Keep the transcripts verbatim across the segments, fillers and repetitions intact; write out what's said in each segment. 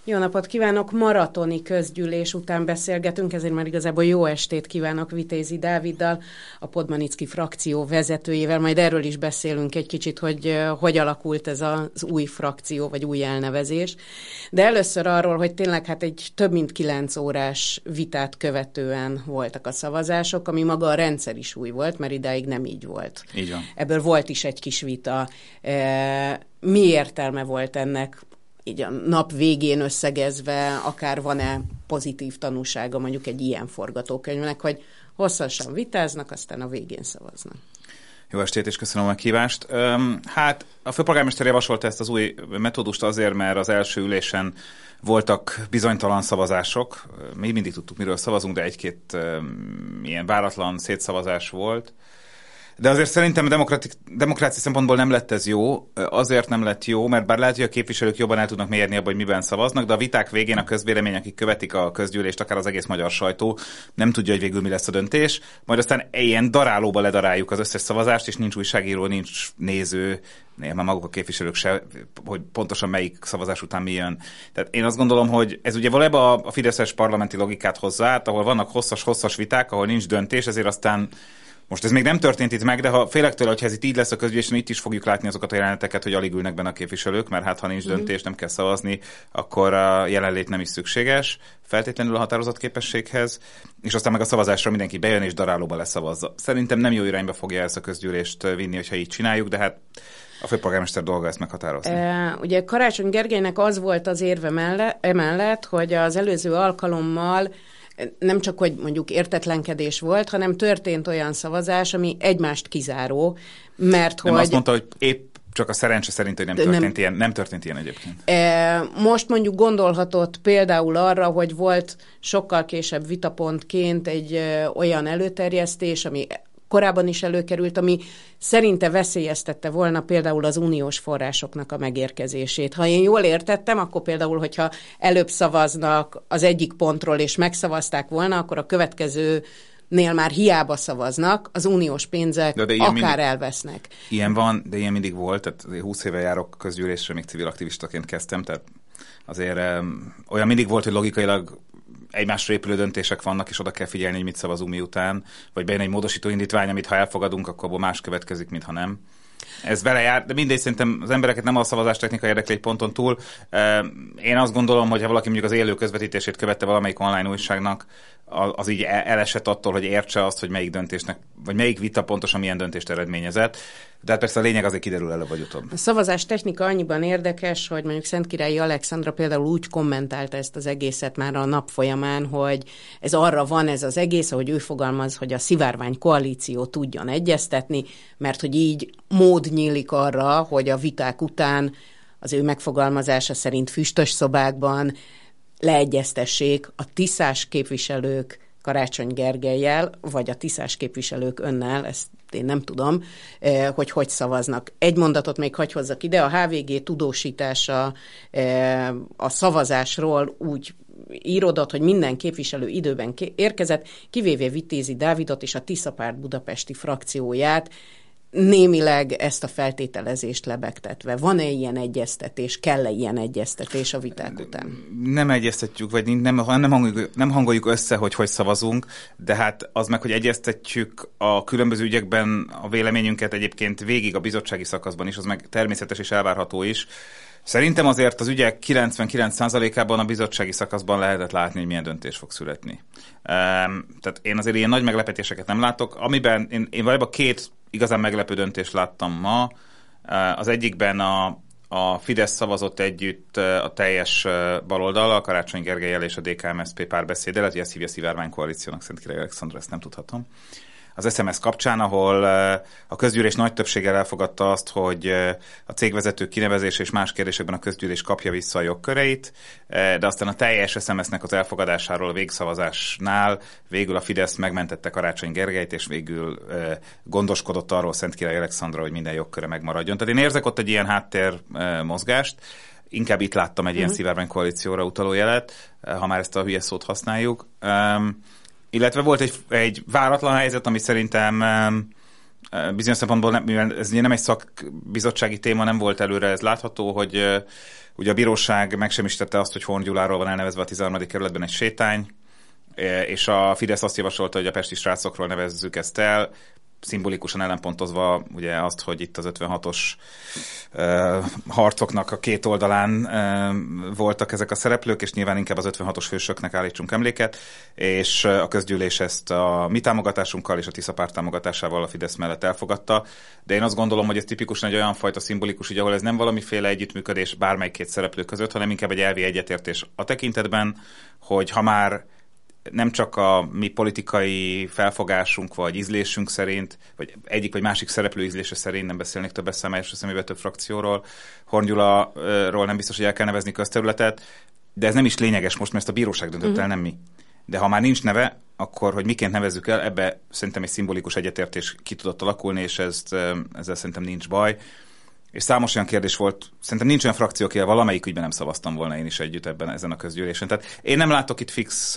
Jó napot kívánok! Maratoni közgyűlés után beszélgetünk, ezért már igazából jó estét kívánok Vitézi Dáviddal, a Podmanicki frakció vezetőjével. Majd erről is beszélünk egy kicsit, hogy hogy alakult ez az új frakció, vagy új elnevezés. De először arról, hogy tényleg hát egy több mint kilenc órás vitát követően voltak a szavazások, ami maga a rendszer is új volt, mert idáig nem így volt. Így van. Ebből volt is egy kis vita. Mi értelme volt ennek? Így a nap végén összegezve, akár van-e pozitív tanúsága mondjuk egy ilyen forgatókönyvnek, hogy hosszasan vitáznak, aztán a végén szavaznak. Jó estét, és köszönöm a meghívást. Hát a főpolgármester javasolta ezt az új metódust azért, mert az első ülésen voltak bizonytalan szavazások. Mi mindig tudtuk, miről szavazunk, de egy-két ilyen váratlan szétszavazás volt. De azért szerintem demokrácia szempontból nem lett ez jó. Azért nem lett jó, mert bár lehet, hogy a képviselők jobban el tudnak mélyedni abban, hogy miben szavaznak, de a viták végén a közvélemény, akik követik a közgyűlést, akár az egész magyar sajtó, nem tudja, hogy végül mi lesz a döntés. Majd aztán ilyen darálóba ledaráljuk az összes szavazást, és nincs újságíró, nincs néző, néha már maguk a képviselők se, hogy pontosan melyik szavazás után mi jön. Tehát én azt gondolom, hogy ez ugye valójában a fideszes parlamenti logikát hozzá át, ahol vannak hosszas-hosszas viták, ahol nincs döntés, ezért aztán most ez még nem történt itt meg, de ha félek tőle, hogyha ez itt így lesz a közgyűlésen, itt is fogjuk látni azokat a jeleneteket, hogy alig ülnek benne a képviselők, mert hát ha nincs mm-hmm. döntés, nem kell szavazni, akkor a jelenlét nem is szükséges, feltétlenül a határozatképességhez, és aztán meg a szavazásra mindenki bejön és darálóba leszavazza. Szerintem nem jó irányba fogja ezt a közgyűlést vinni, hogyha így csináljuk, de hát a főpolgármester dolga ezt meghatározni. E, ugye Karácsony Gergelynek az volt az érve melle, emellett, hogy az előző alkalommal nem csak, hogy mondjuk értetlenkedés volt, hanem történt olyan szavazás, ami egymást kizáró, mert nem hogy... azt mondta, hogy épp csak a szerencse szerint, hogy nem történt, nem, ilyen, nem történt ilyen egyébként. E, most mondjuk gondolhatott például arra, hogy volt sokkal később vitapontként egy ö, olyan előterjesztés, ami korábban is előkerült, ami szerinte veszélyeztette volna például az uniós forrásoknak a megérkezését. Ha én jól értettem, akkor például, hogyha előbb szavaznak az egyik pontról, és megszavazták volna, akkor a következőnél már hiába szavaznak, az uniós pénzek de de akár mindig, elvesznek. Ilyen van, de ilyen mindig volt, tehát húsz éve járok közgyűlésre, még civil aktivistaként kezdtem, tehát azért um, olyan mindig volt, hogy logikailag egymásra épülő döntések vannak, és oda kell figyelni, hogy mit szavazunk miután, vagy bejön egy módosító indítvány, amit ha elfogadunk, akkor abból más következik, mint ha nem. Ez vele jár, de mindegy, szerintem az embereket nem a szavazástechnika érdekli egy ponton túl. Én azt gondolom, hogy ha valaki mondjuk az élő közvetítését követte valamelyik online újságnak, az így elesett attól, hogy értse azt, hogy melyik döntésnek, vagy melyik vita pontosan milyen döntést eredményezett. De hát persze a lényeg azért kiderül előbb vagy utóbb. A szavazás technika annyiban érdekes, hogy mondjuk Szentkirályi Alexandra például úgy kommentálta ezt az egészet már a nap folyamán, hogy ez arra van ez az egész, ahogy ő fogalmaz, hogy a szivárvány koalíció tudjon egyeztetni, mert hogy így mód nyílik arra, hogy a viták után az ő megfogalmazása szerint füstös szobákban leegyeztessék a tiszás képviselők Karácsony Gergellyel, vagy a tiszás képviselők önnel, ezt én nem tudom, hogy hogy szavaznak. Egy mondatot még hagy hozzak ide, a há vé gé tudósítása a szavazásról úgy íródott, hogy minden képviselő időben érkezett, kivéve Vitézi Dávidot és a Tiszapárt budapesti frakcióját, némileg ezt a feltételezést lebegtetve. Van-e ilyen egyeztetés, kell-e ilyen egyeztetés a viták után? Nem egyeztetjük, vagy nem, nem, hangoljuk, nem hangoljuk össze, hogy hogy szavazunk, de hát az meg, hogy egyeztetjük a különböző ügyekben a véleményünket egyébként végig a bizottsági szakaszban is, az meg természetes és elvárható is. Szerintem azért az ügyek kilencvenkilenc százalékában a bizottsági szakaszban lehetett látni, hogy milyen döntés fog születni. Um, tehát én azért ilyen nagy meglepetéseket nem látok, amiben én, én valójában két igazán meglepő döntést láttam ma. Az egyikben a, a Fidesz szavazott együtt a teljes baloldal, a Karácsony Gergellyel és a dé ká em es zé pé párbeszéddel, hogy ezt hívja Szivárvány koalíciónak, Szentkirályi Alexandra, ezt nem tudhatom. Az es em es kapcsán, ahol a közgyűlés nagy többséggel elfogadta azt, hogy a cégvezetők kinevezése és más kérdésekben a közgyűlés kapja vissza a jogköreit, de aztán a teljes es em es-nek az elfogadásáról a végszavazásnál végül a Fidesz megmentette Karácsony Gergellyt, és végül gondoskodott arról Szentkirályi Alexandra, hogy minden jogköre megmaradjon. Tehát én érzek ott egy ilyen háttér mozgást, inkább itt láttam egy uh-huh. ilyen szivárvány koalícióra utaló jelet, ha már ezt a hülye szót használjuk. Um, illetve volt egy, egy váratlan helyzet, ami szerintem um, Bizonyos szempontból, nem, mivel ez nem egy szakbizottsági téma, nem volt előre ez látható, hogy ugye a bíróság megsemmisítette azt, hogy Horn Gyuláról van elnevezve a tizenharmadik kerületben egy sétány, és a Fidesz azt javasolta, hogy a pesti srácokról nevezzük ezt el, szimbolikusan ellenpontozva ugye azt, hogy itt az ötvenhatos uh, harcoknak a két oldalán uh, voltak ezek a szereplők, és nyilván inkább az ötvenhatos hősöknek állítsunk emléket, és uh, a közgyűlés ezt a mi támogatásunkkal és a Tisza párt támogatásával a Fidesz mellett elfogadta, de én azt gondolom, hogy ez tipikusan egy olyan fajta szimbolikus ügy, ahol ez nem valamiféle együttműködés bármely két szereplő között, hanem inkább egy elvi egyetértés a tekintetben, hogy ha már nem csak a mi politikai felfogásunk vagy ízlésünk szerint, vagy egyik vagy másik szereplő ízlése szerint, nem beszélnék több személyes személybe több frakcióról, Horn Gyuláról nem biztos, hogy el kell nevezni közterületet, de ez nem is lényeges most, mert ezt a bíróság döntött el, uh-huh. nem mi. De ha már nincs neve, akkor hogy miként nevezzük el, ebbe szerintem egy szimbolikus egyetértés ki tudott alakulni, és ezt, ezzel szerintem nincs baj. És számos olyan kérdés volt, szerintem nincs olyan frakció, akivel valamelyik ügyben nem szavaztam volna én is együtt ebben ezen a közgyűlésen. Tehát én nem látok itt fix,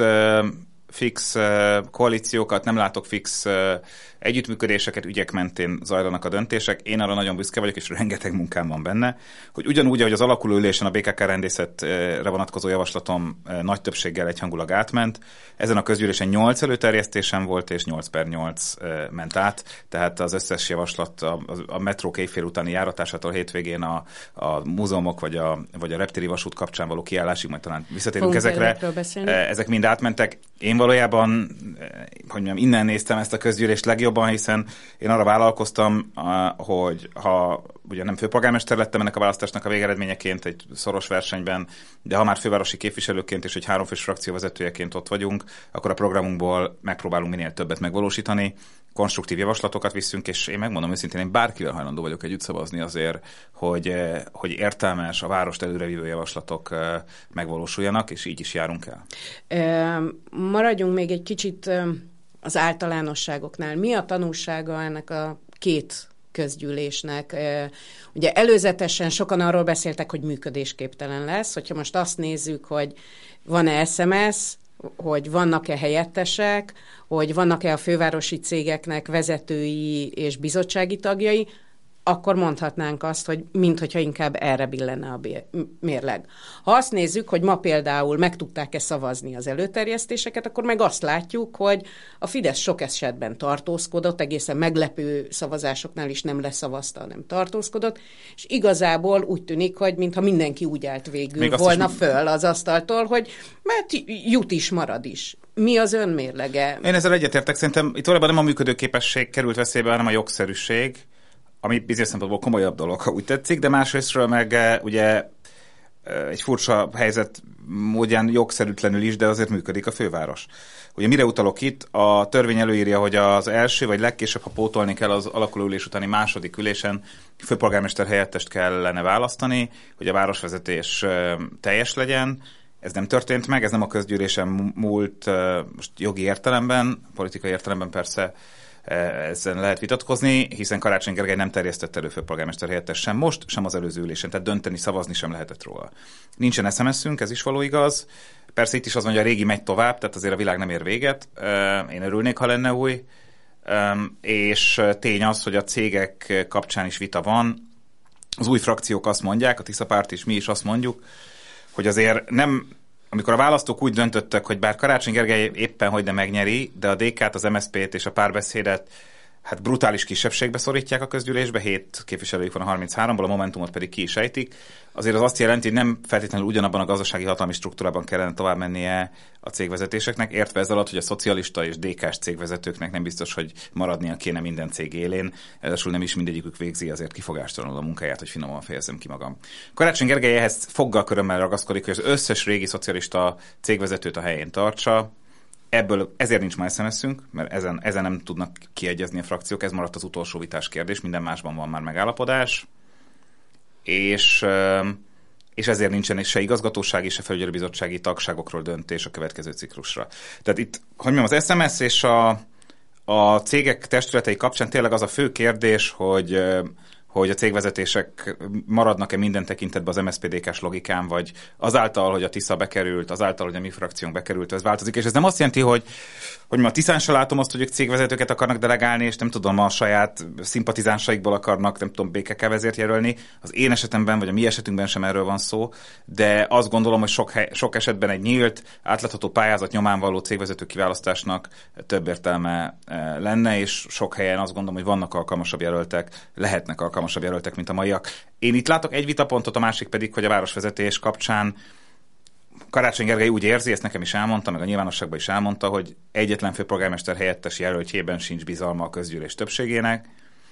fix koalíciókat, nem látok fix együttműködéseket, ügyek mentén zajlanak a döntések. Én arra nagyon büszke vagyok, és rengeteg munkám van benne, hogy ugyanúgy, ahogy az alakuló ülésen a bé ká ká rendészetre vonatkozó javaslatom nagy többséggel egyhangulag átment, ezen a közgyűlésen nyolc előterjesztésem volt, és nyolc per nyolc ment át, tehát az összes javaslat a, a metró éjfél utáni járatásától hétvégén a, a múzeumok vagy a, vagy a reptéri vasút kapcsán való kiállásig, majd talán visszatérünk ezekre. Ezek mind átmentek. Én valójában, hogy mondjam, innen néztem ezt a közgyűlést legjobban, hiszen én arra vállalkoztam, hogy ha ugye nem főpolgármester lettem ennek a választásnak a végeredményeként egy szoros versenyben, de ha már fővárosi képviselőként és egy háromfős frakció vezetőjeként ott vagyunk, akkor a programunkból megpróbálunk minél többet megvalósítani, konstruktív javaslatokat viszünk, és én megmondom őszintén, én bárkivel hajlandó vagyok együtt szavazni azért, hogy, hogy értelmes, a várost előrevívő javaslatok megvalósuljanak, és így is járunk el. E, maradjunk még egy kicsit az általánosságoknál. Mi a tanulsága ennek a két közgyűlésnek? Ugye előzetesen sokan arról beszéltek, hogy működésképtelen lesz, hogyha most azt nézzük, hogy van-e es em es, hogy vannak-e helyettesek, hogy vannak-e a fővárosi cégeknek vezetői és bizottsági tagjai, akkor mondhatnánk azt, hogy minthogyha inkább erre billenne a mérleg. Ha azt nézzük, hogy ma például meg tudták-e szavazni az előterjesztéseket, akkor meg azt látjuk, hogy a Fidesz sok esetben tartózkodott, egészen meglepő szavazásoknál is nem leszavazta, hanem tartózkodott, és igazából úgy tűnik, hogy mintha mindenki úgy állt végül Még volna is... föl az asztaltól, hogy mert jut is, marad is. Mi az önmérlege? Én ezzel egyetértek, szerintem itt valóban nem a működőképesség került veszélybe, hanem a jogszerűség, ami bizonyos szempontból komolyabb dolog, ha úgy tetszik, de másrésztről meg ugye egy furcsa helyzet módján jogszerűtlenül is, de azért működik a főváros. Ugye mire utalok itt? A törvény előírja, hogy az első, vagy legkésőbb, ha pótolni kell az alakuló ülés utáni második ülésen, főpolgármester helyettest kellene választani, hogy a városvezetés teljes legyen. Ez nem történt meg, ez nem a közgyűlésen múlt most jogi értelemben, politikai értelemben persze ezen lehet vitatkozni, hiszen Karácsony Gergely nem terjesztett elő főpolgármester helyettes sem most, sem az előző ülésen, tehát dönteni, szavazni sem lehetett róla. Nincsen es em es-ünk, ez is való igaz. Persze itt is az mondja, hogy a régi megy tovább, tehát azért a világ nem ér véget. Én örülnék, ha lenne új. És tény az, hogy a cégek kapcsán is vita van. Az új frakciók azt mondják, a Tisza párt is, mi is azt mondjuk, hogy azért nem... Amikor a választók úgy döntöttek, hogy bár Karácsony Gergely éppen hogy nem megnyeri, de a dé ká-t, az em es zé pé-t és a Párbeszédet hát brutális kisebbségbe szorítják a közgyűlésbe, hét képviselőjük van a harmincháромból, a Momentumot pedig ki is ejtik. Azért az azt jelenti, hogy nem feltétlenül ugyanabban a gazdasági hatalmi struktúrában kellene tovább mennie a cégvezetéseknek, értve ez alatt, hogy a szocialista és dé ká-s cégvezetőknek nem biztos, hogy maradnia kéne minden cég élén, ezzel nem is mindegyikük végzi azért kifogástalanul a munkáját, hogy finoman fejezzem ki magam. Karácsony Gergely ehhez foggal körömmel ragaszkodik, hogy az összes régi szocialista cégvezetőt a helyén tartsa. Ebből ezért nincs már es em es-ünk, mert ezen, ezen nem tudnak kiegyezni a frakciók, ez maradt az utolsó vitás kérdés, minden másban van már megállapodás, és, és ezért nincsen se igazgatósági, se felügyelőbizottsági tagságokról döntés a következő ciklusra. Tehát itt, hogy mondjam, az es em es és a, a cégek testületei kapcsán tényleg az a fő kérdés, hogy, hogy a cégvezetések maradnak-e minden tekintetben az em es zé pé dé ká-s logikán, vagy azáltal, hogy a Tisza bekerült, azáltal, hogy a mi frakciónk bekerült, ez változik. És ez nem azt jelenti, hogy, hogy ma a Tiszán se látom azt, hogy ők cégvezetőket akarnak delegálni, és nem tudom, a saját szimpatizánsaikból akarnak, nem tudom, bé ká ká vezért jelölni. Az én esetemben, vagy a mi esetünkben sem erről van szó, de azt gondolom, hogy sok, hely, sok esetben egy nyílt, átlátható pályázat nyomán való cégvezető kiválasztásnak több értelme lenne, és sok helyen azt gondolom, hogy vannak alkalmasabb jelöltek, lehetnek alkalmasabb jelöltek, mint a maiak. Én itt látok egy vitapontot, a másik pedig, hogy a városvezetés kapcsán Karácsony Gergely úgy érzi, ezt nekem is elmondta, meg a nyilvánosságban is elmondta, hogy egyetlen főpolgármester helyettes jelöltjében sincs bizalma a közgyűlés többségének.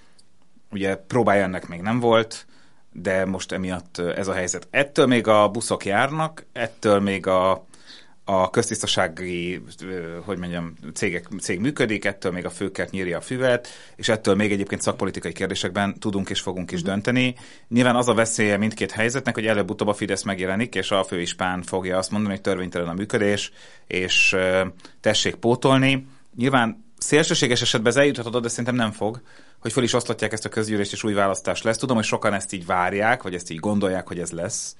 Ugye próbálja ennek még nem volt, de most emiatt ez a helyzet. Ettől még a buszok járnak, ettől még a a köztisztasági, hogy mondjam, cégek, cég működik, ettől még a főkert nyírja a füvet, és ettől még egyébként szakpolitikai kérdésekben tudunk és fogunk is dönteni. Nyilván az a veszélye mindkét helyzetnek, hogy előbb-utóbb a Fidesz megjelenik, és a főispán fogja azt mondani, hogy törvénytelen a működés, és tessék pótolni. Nyilván szélsőséges esetben ez eljuthat oda, de szerintem nem fog, hogy föl is oszlatják ezt a közgyűlést, és új választás lesz. Tudom, hogy sokan ezt így várják, vagy ezt így gondolják, hogy ez lesz.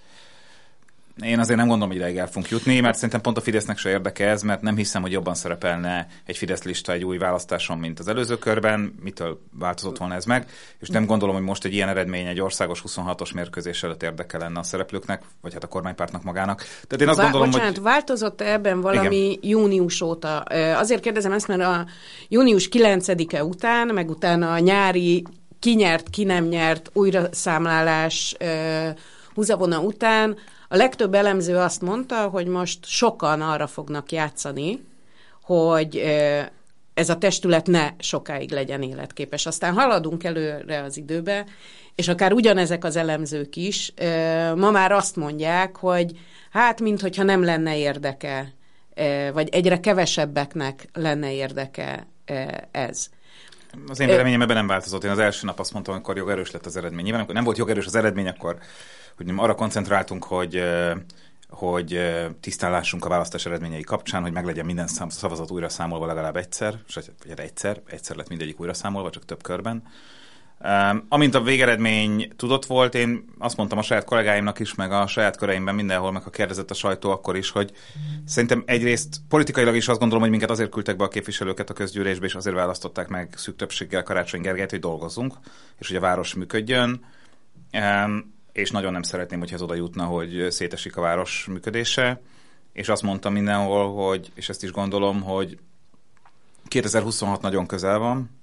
Én azért nem gondolom, hogy ideig el fogunk jutni, mert szerintem pont a Fidesznek se érdeke ez, mert nem hiszem, hogy jobban szerepelne egy Fidesz lista egy új választáson, mint az előző körben. Mitől változott volna ez meg? És nem gondolom, hogy most egy ilyen eredmény egy országos huszonhatos mérkőzés előtt érdeke lenne a szereplőknek, vagy hát a kormánypártnak magának. Tehát én azt Vá- gondolom, bocsánat, hogy... változott ebben valami igen. június óta? Azért kérdezem ezt, mert a június kilencedike után, meg utána a nyári kinyert, ki nem nyert újraszámlálás húzavona után a legtöbb elemző azt mondta, hogy most sokan arra fognak játszani, hogy ez a testület ne sokáig legyen életképes. Aztán haladunk előre az időbe, és akár ugyanezek az elemzők is ma már azt mondják, hogy hát minthogyha nem lenne érdeke, vagy egyre kevesebbeknek lenne érdeke ez. Az én véleményem ebben nem változott. Én az első nap azt mondtam, amikor jogerős lett az eredmény. Nyilván, amikor nem volt jogerős az eredmény, akkor hogy arra koncentráltunk, hogy, hogy tisztán lássunk a választás eredményei kapcsán, hogy meglegyen minden szavazat újra számolva legalább egyszer, vagy egyszer, egyszer lett mindegyik újra számolva, csak több körben. Um, amint a végeredmény tudott volt, én azt mondtam a saját kollégáimnak is, meg a saját köreimben mindenhol, meg ha kérdezett a sajtó akkor is, hogy szerintem egyrészt politikailag is azt gondolom, hogy minket azért küldtek be a képviselőket a közgyűlésbe, és azért választották meg szűk többséggel Karácsony Gergelyt, hogy dolgozzunk, és hogy a város működjön. Um, és nagyon nem szeretném, hogy ez oda jutna, hogy szétesik a város működése, és azt mondtam mindenhol, hogy, és ezt is gondolom, hogy kétezer-huszonhat nagyon közel van,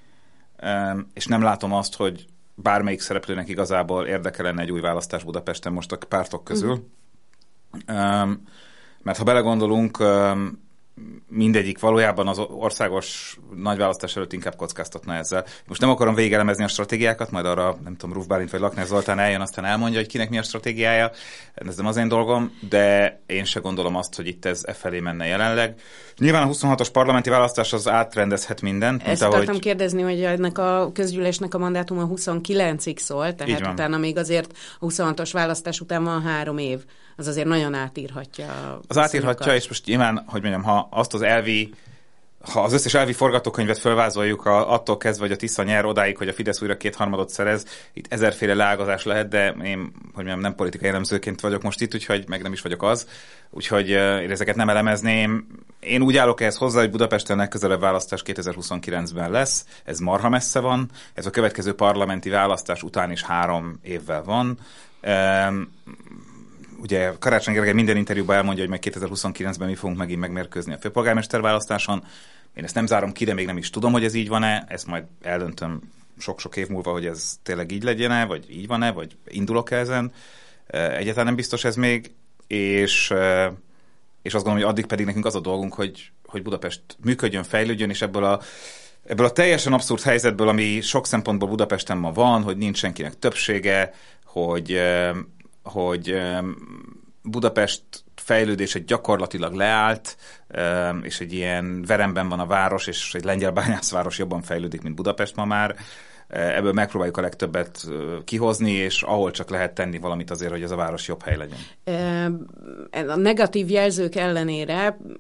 és nem látom azt, hogy bármelyik szereplőnek igazából érdeke lenne egy új választás Budapesten most a pártok közül. Mm. Mert ha belegondolunk, mindegyik valójában az országos nagyválasztás előtt inkább kockáztatna ezzel. Most nem akarom végigelemezni a stratégiákat, majd arra, nem tudom, Ruf Bálint vagy Lakner Zoltán eljön, aztán elmondja, hogy kinek mi a stratégiája. Ez nem az én dolgom, de én se gondolom azt, hogy itt ez e felé menne jelenleg. Nyilván a huszonhatos parlamenti választás az átrendezhet mindent. Ezt ahogy... akartam kérdezni, hogy ennek a közgyűlésnek a mandátuma huszonkilencig szól, tehát utána még azért a huszonhatos választás után van három év. Az azért nagyon átírhatja. Az átírhatja, és most nyilván, hogy mondjam, ha azt az elvi, ha az összes elvi forgatókönyvet fölvázoljuk a, attól kezdve, hogy a Tisza nyer odáig, hogy a Fidesz újra kétharmadot szerez, itt ezerféle leágazás lehet, de én, hogy mondjam, nem politikai elemzőként vagyok most itt, úgyhogy meg nem is vagyok az, úgyhogy én ezeket nem elemezném. Én úgy állok ehhez hozzá, hogy Budapesten legközelebb választás kétezer-huszonkilencben lesz, ez marha messze van, ez a következő parlamenti választás után is három évvel van. Um, Ugye Karácsony Gergely minden interjúban elmondja, hogy meg kétezer-huszonkilencben mi fogunk megint megmérkőzni a főpolgármester választáson. Én ezt nem zárom ki, de még nem is tudom, hogy ez így van-e. Ezt majd eldöntöm sok-sok év múlva, hogy ez tényleg így legyen-e, vagy így van-e, vagy indulok-e ezen. Egyáltalán nem biztos ez még. És, és azt gondolom, hogy addig pedig nekünk az a dolgunk, hogy, hogy Budapest működjön, fejlődjön, és ebből a Ebből a teljesen abszurd helyzetből, ami sok szempontból Budapesten ma van, hogy nincs senkinek többsége, hogy hogy Budapest fejlődése gyakorlatilag leállt, és egy ilyen veremben van a város, és egy lengyel bányászváros jobban fejlődik, mint Budapest ma már. Ebből megpróbáljuk a legtöbbet kihozni, és ahol csak lehet tenni valamit azért, hogy ez a város jobb hely legyen. A negatív jelzők ellenére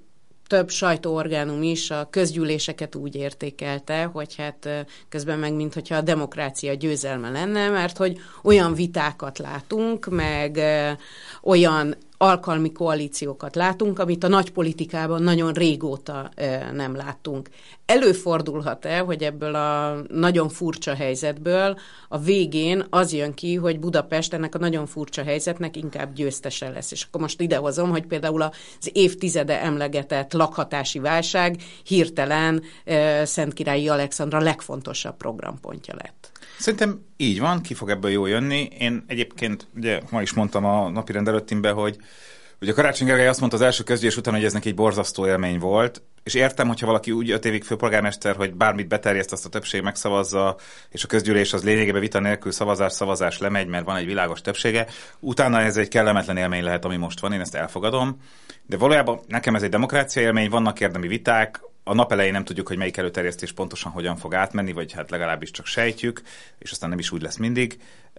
több sajtóorgánum is a közgyűléseket úgy értékelte, hogy hát közben meg minthogyha a demokrácia győzelme lenne, mert hogy olyan vitákat látunk, meg olyan alkalmi koalíciókat látunk, amit a nagypolitikában nagyon régóta nem láttunk. Előfordulhat-e, hogy ebből a nagyon furcsa helyzetből a végén az jön ki, hogy Budapest ennek a nagyon furcsa helyzetnek inkább győztese lesz. És akkor most idehozom, hogy például az évtizede emlegetett lakhatási válság hirtelen Szentkirályi Alexandra legfontosabb programpontja lett. Szerintem így van, ki fog ebből jól jönni. Én egyébként, ugye ma is mondtam a napirend előttimben, hogy ugye Karácsony Gergely azt mondta az első közgyűlés után, hogy ez neki egy borzasztó élmény volt, és értem, hogyha valaki úgy öt évig főpolgármester, hogy bármit beterjeszt, azt a többség megszavazza, és a közgyűlés az lényegében vita nélkül szavazás-szavazás lemegy, mert van egy világos többsége. Utána ez egy kellemetlen élmény lehet, ami most van, én ezt elfogadom. De valójában nekem ez egy demokrácia élmény, vannak érdemi viták, a nap elején nem tudjuk, hogy melyik előterjesztés pontosan hogyan fog átmenni, vagy hát legalábbis csak sejtjük, és aztán nem is úgy lesz mindig.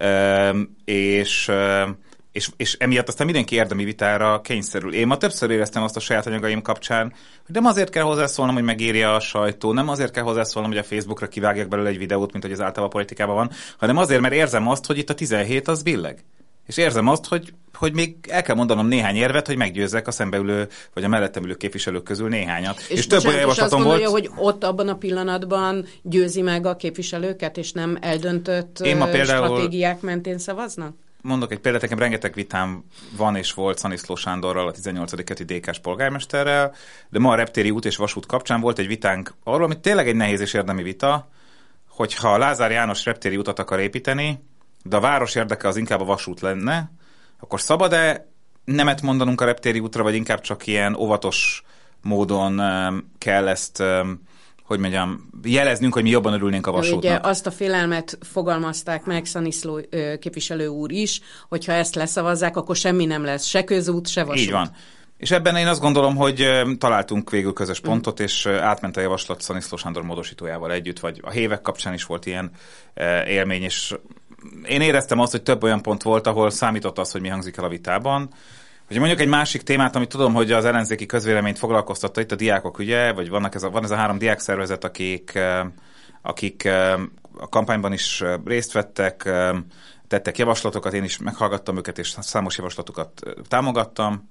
Üm, és, és, és emiatt aztán mindenki érdemi vitára kényszerül. Én ma többször éreztem azt a saját anyagaim kapcsán, hogy nem azért kell hozzászólnom, hogy megírja a sajtó, nem azért kell hozzászólnom, hogy a Facebookra kivágják belőle egy videót, mint hogy az általában a politikában van, hanem azért, mert érzem azt, hogy itt a tizenhét az billeg. És érzem azt, hogy, hogy még el kell mondanom néhány érvet, hogy meggyőzzek a szembeülő, vagy a mellettem ülő képviselők közül néhányat. És, és több olyan javaslatom volt. És azt gondolja, hogy ott abban a pillanatban győzi meg a képviselőket, és nem eldöntött például, stratégiák mentén szavaznak? Mondok egy példát, nekem rengeteg vitám van és volt Szaniszló Sándorral, a tizennyolcadik kerületi dé ká-s polgármesterrel, de ma a reptéri út és vasút kapcsán volt egy vitánk arról, ami tényleg egy nehéz és érdemi vita, hogyha Lázár János reptéri utat akar építeni, de a város érdeke az inkább a vasút lenne, akkor szabad-e nemet mondanunk a reptéri útra, vagy inkább csak ilyen óvatos módon um, kell ezt, um, hogy mondjam, jeleznünk, hogy mi jobban örülnénk a vasútnak? Ugye azt a félelmet fogalmazták meg Szaniszló képviselő úr is, hogyha ezt leszavazzák, akkor semmi nem lesz, se közút, se vasút. Így van. És ebben én azt gondolom, hogy találtunk végül közös pontot, mm. és átment a javaslat Szaniszló Sándor módosítójával együtt, vagy a hévek kapcsán is volt ilyen élmény, és én éreztem azt, hogy több olyan pont volt, ahol számított az, hogy mi hangzik el a vitában. Hogy mondjuk egy másik témát, amit tudom, hogy az ellenzéki közvéleményt foglalkoztatta, itt a diákok ügye, vagy vannak ez a, van ez a három diákszervezet, akik, akik a kampányban is részt vettek, tettek javaslatokat, én is meghallgattam őket, és számos javaslatukat támogattam,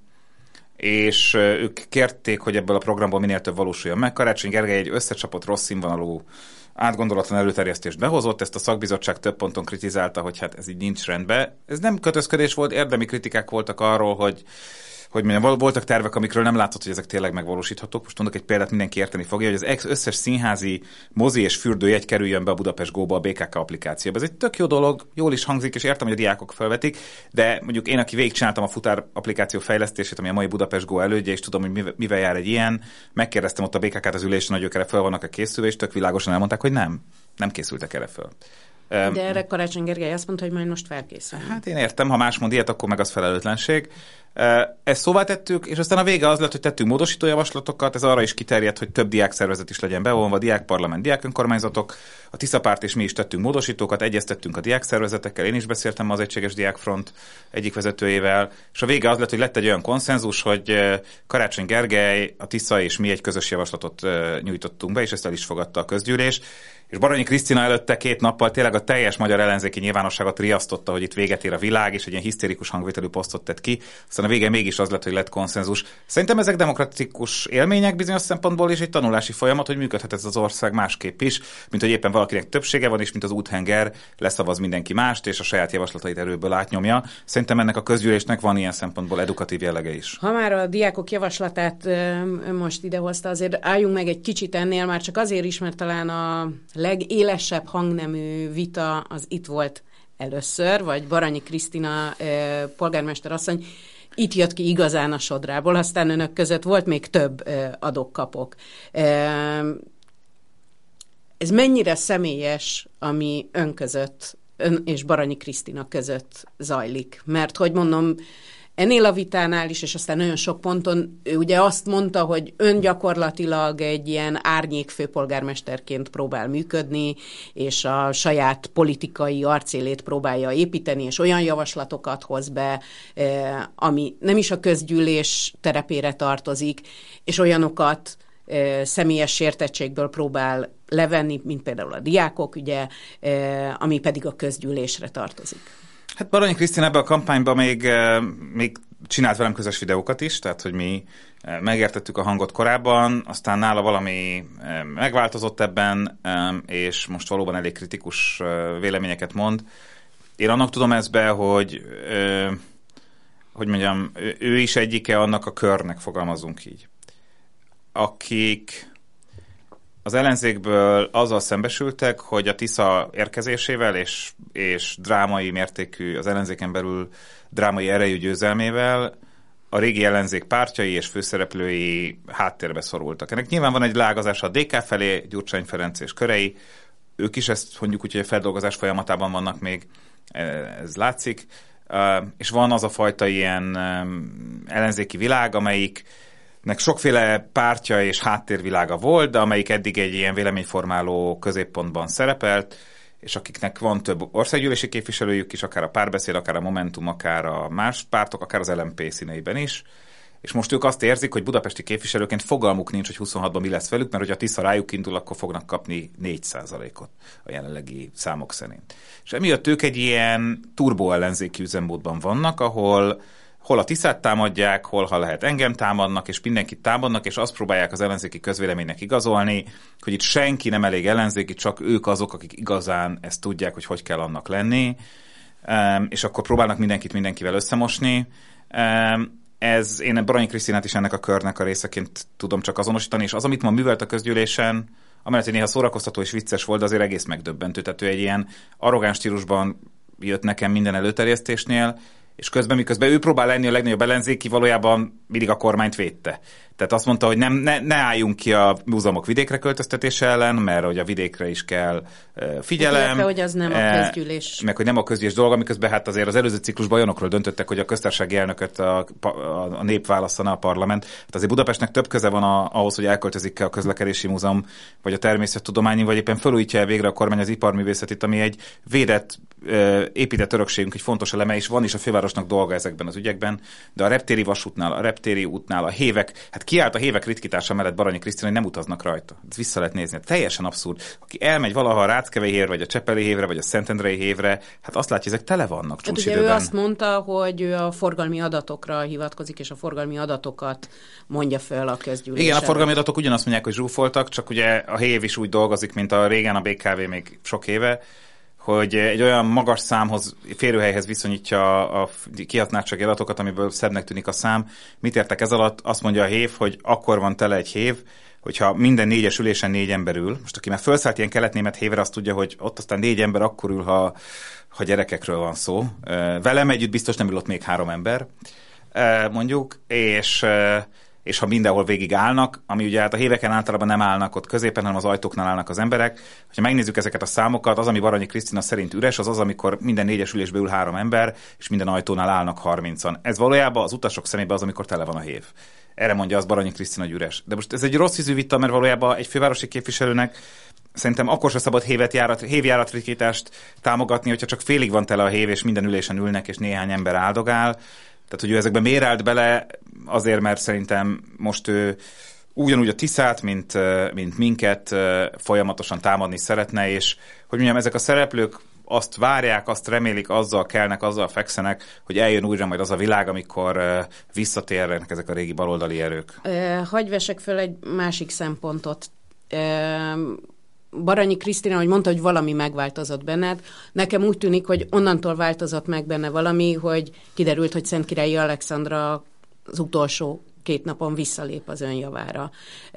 és ők kérték, hogy ebből a programból minél több valósuljon meg. Karácsony Gergely egy összecsapott, rossz színvonalú, átgondolatlan előterjesztést behozott, ezt a szakbizottság több ponton kritizálta, hogy hát ez így nincs rendben. Ez nem kötözködés volt, érdemi kritikák voltak arról, hogy hogy mondjam, voltak tervek, amikről nem látszott, hogy ezek tényleg megvalósíthatók. Most mondok egy példát, mindenki érteni fogja, hogy az összes színházi mozi és fürdőjegy kerüljön be a Budapest Go-ba a bé ká ká applikációba. Ez egy tök jó dolog, jól is hangzik, és értem, hogy a diákok felvetik, de mondjuk én, aki végigcsináltam a futár applikáció fejlesztését, ami a mai Budapest Go elődje, és tudom, hogy mivel jár egy ilyen, megkérdeztem ott a bé ká ká-t az ülésen, hogy ők erre fel vannak-e készülve, és tök világosan elmondták, hogy nem, nem készültek erre föl. De erre Karácsony Gergely azt mondta, hogy majd most felkészül. Hát én értem, ha más mond ilyet, akkor meg az felelőtlenség. Ezt szóvá tettük, és aztán a vége az lett, hogy tettünk módosító javaslatokat, ez arra is kiterjedt, hogy több diákszervezet is legyen bevonva, diákparlament, diákönkormányzatok, a Tiszapárt és mi is tettünk módosítókat, egyeztettünk a diákszervezetekkel, én is beszéltem az Egységes Diákfront egyik vezetőjével, és a vége az lett, hogy lett egy olyan konszenzus, hogy Karácsony Gergely, a Tisza és mi egy közös javaslatot nyújtottunk be, és ezt el is fogadta a közgyűlés. És Baranyi Krisztina előtte két nappal tényleg a teljes magyar ellenzéki nyilvánosságot riasztotta, hogy itt véget ér a világ, és egy ilyen hisztérikus hangvételű posztot tett ki. Aztán a vége mégis az lett, hogy lett konszenzus. Szerintem ezek demokratikus élmények bizonyos szempontból, és egy tanulási folyamat, hogy működhet ez az ország másképp is, mint hogy éppen valakinek többsége van, és mint az úthenger leszavaz mindenki mást, és a saját javaslatait erőből átnyomja. Szerintem ennek a közgyűlésnek van ilyen szempontból edukatív jellege is. Ha már a diákok javaslatát most idehozta, azért álljunk meg egy kicsit ennél, már csak azért is, mert talán a legélesebb hangnemű vita az itt volt először, vagy Baranyi Krisztina eh, polgármester asszony itt jött ki igazán a sodrából, aztán önök között volt még több eh, adok-kapok. Eh, ez mennyire személyes, ami ön között, ön és Baranyi Krisztina között zajlik? Mert, hogy mondom, ennél a vitánál is, és aztán nagyon sok ponton ő ugye azt mondta, hogy ön gyakorlatilag egy ilyen árnyék főpolgármesterként próbál működni, és a saját politikai arcélét próbálja építeni, és olyan javaslatokat hoz be, ami nem is a közgyűlés terepére tartozik, és olyanokat személyes sértettségből próbál levenni, mint például a diákok, ugye, ami pedig a közgyűlésre tartozik. Hát Baranyi Krisztina ebben a kampányban még, még csinált velem közös videókat is, tehát hogy mi megértettük a hangot korábban, aztán nála valami megváltozott ebben, és most valóban elég kritikus véleményeket mond. Én annak tudom ezt be, hogy, hogy mondjam, ő is egyike annak a körnek, fogalmazunk így, akik az ellenzékből azzal szembesültek, hogy a Tisza érkezésével és, és drámai mértékű, az ellenzéken belül drámai erejű győzelmével a régi ellenzék pártjai és főszereplői háttérbe szorultak. Ennek nyilván van egy lágazás a dé ká felé, Gyurcsány Ferenc és körei, ők is ezt mondjuk úgy, hogy a feldolgozás folyamatában vannak még, ez látszik, és van az a fajta ilyen ellenzéki világ, amelyik nek sokféle pártja és háttérvilága volt, de amelyik eddig egy ilyen véleményformáló középpontban szerepelt, és akiknek van több országgyűlési képviselőjük is, akár a Párbeszéd, akár a Momentum, akár a más pártok, akár az el em pé színeiben is. És most ők azt érzik, hogy budapesti képviselőként fogalmuk nincs, hogy huszonhatban mi lesz velük, mert hogyha a Tisza rájuk indul, akkor fognak kapni négy százalékot a jelenlegi számok szerint. És emiatt ők egy ilyen turbo ellenzéki üzemmódban vannak, ahol hol a Tiszát támadják, hol ha lehet engem támadnak, és mindenkit támadnak, és azt próbálják az ellenzéki közvéleménynek igazolni, hogy itt senki nem elég ellenzéki, csak ők azok, akik igazán ezt tudják, hogy hogy kell annak lenni, és akkor próbálnak mindenkit mindenkivel összemosni. Ez, én Baranyi Krisztinát is ennek a körnek a részeként tudom csak azonosítani, és az, amit ma művelt a közgyűlésen, amellett, hogy néha szórakoztató és vicces volt, azért egész megdöbbentő. Tehát ő egy ilyen arrogáns stílusban jött nekem minden előterjesztésnél, és közben, miközben ő próbál lenni a legnagyobb ellenzéki, valójában mindig a kormányt védte. Tehát azt mondta, hogy nem, ne, ne álljunk ki a múzeumok vidékre költöztetése ellen, mert hogy a vidékre is kell uh, figyelem. Illetve, hogy az nem a közgyűlés. Meg, hogy nem a közgyűlés dolga, miközben hát azért az előző ciklusban olyanokról döntöttek, hogy a köztársasági elnököt a, a, a nép válasszana a parlament. Tehát azért Budapestnek több köze van a, ahhoz, hogy elköltözik a közlekedési múzeum, vagy a természettudományi, vagy éppen felújítja el végre a kormány az iparművészetit, ami egy védett, uh, épített örökségünk, egy fontos eleme, és van is a fővárosnak dolga ezekben az ügyekben, de a reptéri vasútnál, a reptéri útnál, a hévek, hát kiállt a hévek ritkítása mellett Baranyi Krisztina, hogy nem utaznak rajta. Ezt vissza lehet nézni. Teljesen abszurd. Aki elmegy valaha a Ráckevei hévre, vagy a Csepeli hévre, vagy a Szentendrei hévre, hát azt látja, ezek tele vannak csúcsidőben. Hát ugye ő azt mondta, hogy ő a forgalmi adatokra hivatkozik, és a forgalmi adatokat mondja föl a közgyűlés. Igen, a forgalmi adatok ugyanazt mondják, hogy zsúfoltak, csak ugye a hév is úgy dolgozik, mint a régen a bé ká vé még sok éve, hogy egy olyan magas számhoz, férőhelyhez viszonyítja a kihasználtsági adatokat, amiből szebbnek tűnik a szám. Mit értek ez alatt? Azt mondja a hév, hogy akkor van tele egy hév, hogyha minden négyes ülésen négy ember ül. Most aki már felszállt ilyen kelet-német hévre, azt tudja, hogy ott aztán négy ember akkor ül, ha, ha gyerekekről van szó. Velem együtt biztos nem ül ott még három ember, mondjuk, és... és ha mindenhol végig állnak, ami ugye hát a héveken általában nem állnak ott középen, hanem az ajtóknál állnak az emberek. Ha megnézzük ezeket a számokat, az, ami Baranyi Krisztina szerint üres, az az, amikor minden négyes ülésbe ül három ember, és minden ajtónál állnak harmincan. Ez valójában az utasok szemében az, amikor tele van a hév. Erre mondja az Baranyi Krisztina, hogy üres. De most ez egy rossz ízű vita, mert valójában egy fővárosi képviselőnek szerintem akkor se szabad hévet járat, hévjáratritkítást támogatni, hogyha csak félig van tele a hév, és minden ülésen ülnek, és néhány ember áldogál. Tehát, hogy ő ezekben miért állt bele, azért, mert szerintem most ő ugyanúgy a Tiszát, mint, mint minket folyamatosan támadni szeretne, és hogy mondjam, ezek a szereplők azt várják, azt remélik, azzal kelnek, azzal fekszenek, hogy eljön újra majd az a világ, amikor visszatérnek ezek a régi baloldali erők. Hagyj vesek föl egy másik szempontot. Baranyi Krisztina, hogy mondta, hogy valami megváltozott benned. Nekem úgy tűnik, hogy onnantól változott meg benne valami, hogy kiderült, hogy Szentkirályi Alexandra az utolsó két napon visszalép az önjavára.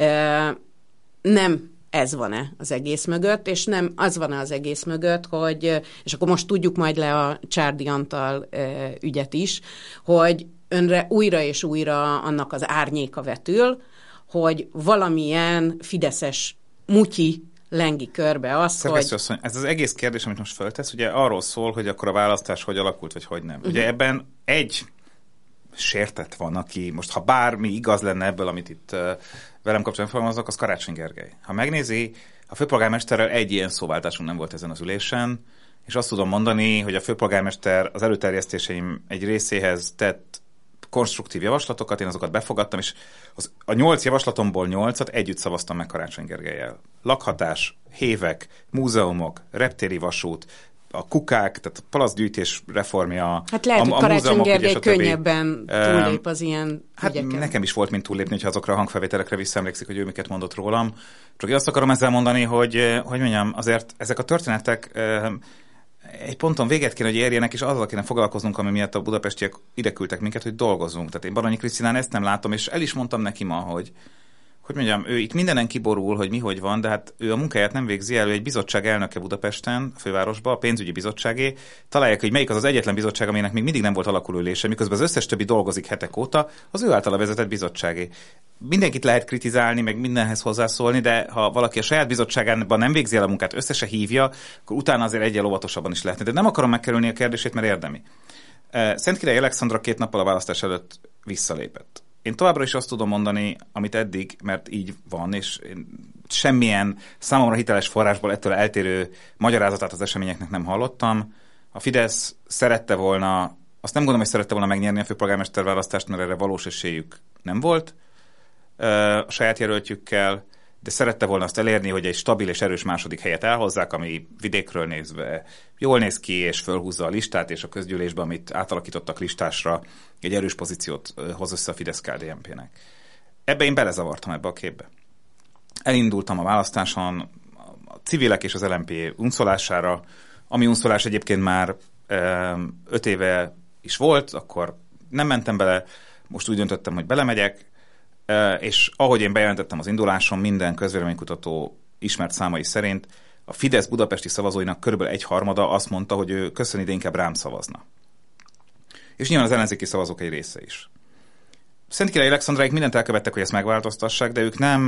Nem ez van-e az egész mögött, és nem az van-e az egész mögött, hogy, és akkor most tudjuk majd le a Csárdi Antal ügyet is, hogy önre újra és újra annak az árnyéka vetül, hogy valamilyen fideszes mutyi lengi körbe az, Szerkesztő hogy... asszony, ez az egész kérdés, amit most föltesz, ugye arról szól, hogy akkor a választás hogy alakult, vagy hogy nem. Uh-huh. Ugye ebben egy sértett van, aki most, ha bármi igaz lenne ebből, amit itt uh, velem kapcsolatban fogalmazok, az Karácsony Gergely. Ha megnézi, a főpolgármesterrel egy ilyen szóváltásunk nem volt ezen az ülésen, és azt tudom mondani, hogy a főpolgármester az előterjesztéseim egy részéhez tett konstruktív javaslatokat, én azokat befogadtam, és az, a nyolc javaslatomból nyolcat együtt szavaztam meg Karácsony Gergellyel. Lakhatás, hévek, múzeumok, reptéri vasút, a kukák, tehát a palaszgyűjtés reformja. Hát lehet, a, hogy Karácsony Gergely könnyebben túllép az ilyen Hát ügyeken. Nekem is volt, mint túllépni, hogyha azokra a hangfelvételekre visszaemlékszik, hogy ő miket mondott rólam. Csak én azt akarom ezzel mondani, hogy, hogy mondjam, azért ezek a történetek egy ponton véget kéne, hogy érjenek, és azzal kéne foglalkoznunk, ami miatt a budapestiek ide küldtek minket, hogy dolgozzunk. Tehát én Baranyi Krisztinán ezt nem látom, és el is mondtam neki ma, hogy hogy mondjam, ő itt mindenen kiborul, hogy mi hogy van, de hát ő a munkáját nem végzi el, ő egy bizottság elnöke Budapesten, a fővárosban, a pénzügyi bizottságé. Találják, hogy melyik az az egyetlen bizottság, aminek még mindig nem volt alakulóülése, miközben az összes többi dolgozik hetek óta, az ő általa vezetett bizottságé. Mindenkit lehet kritizálni, meg mindenhez hozzászólni, de ha valaki a saját bizottságában nem végzi el a munkát, össze se hívja, akkor utána azért egyel óvatosabban is lehetne. De nem akarom megkerülni a kérdését, mert érdemi. Szentkirályi Alexandra két nappal a választás előtt visszalépett. Én továbbra is azt tudom mondani, amit eddig, mert így van, és én semmilyen számomra hiteles forrásból ettől eltérő magyarázatát az eseményeknek nem hallottam. A Fidesz szerette volna, azt nem gondolom, hogy szerette volna megnyerni a főpolgármester választást, mert erre valós esélyük nem volt a saját jelöltjükkel, de szerette volna azt elérni, hogy egy stabil és erős második helyet elhozzák, ami vidékről nézve jól néz ki, és fölhúzza a listát, és a közgyűlésben, amit átalakítottak listásra, egy erős pozíciót hoz össze a Fidesz-ká dé en pének. Ebbe én belezavartam ebbe a képbe. Elindultam a választáson a civilek és az el em pé unszolására, ami unszolás egyébként már öt éve is volt, akkor nem mentem bele, most úgy döntöttem, hogy belemegyek, és ahogy én bejelentettem az induláson, minden közvéleménykutató ismert számai szerint a Fidesz budapesti szavazóinak körülbelül egy harmada azt mondta, hogy ő köszöni, de inkább rám szavazna. És nyilván az ellenzéki szavazók egy része is. Szentkirályi Alexandráik mindent elkövettek, hogy ezt megváltoztassák, de ők nem,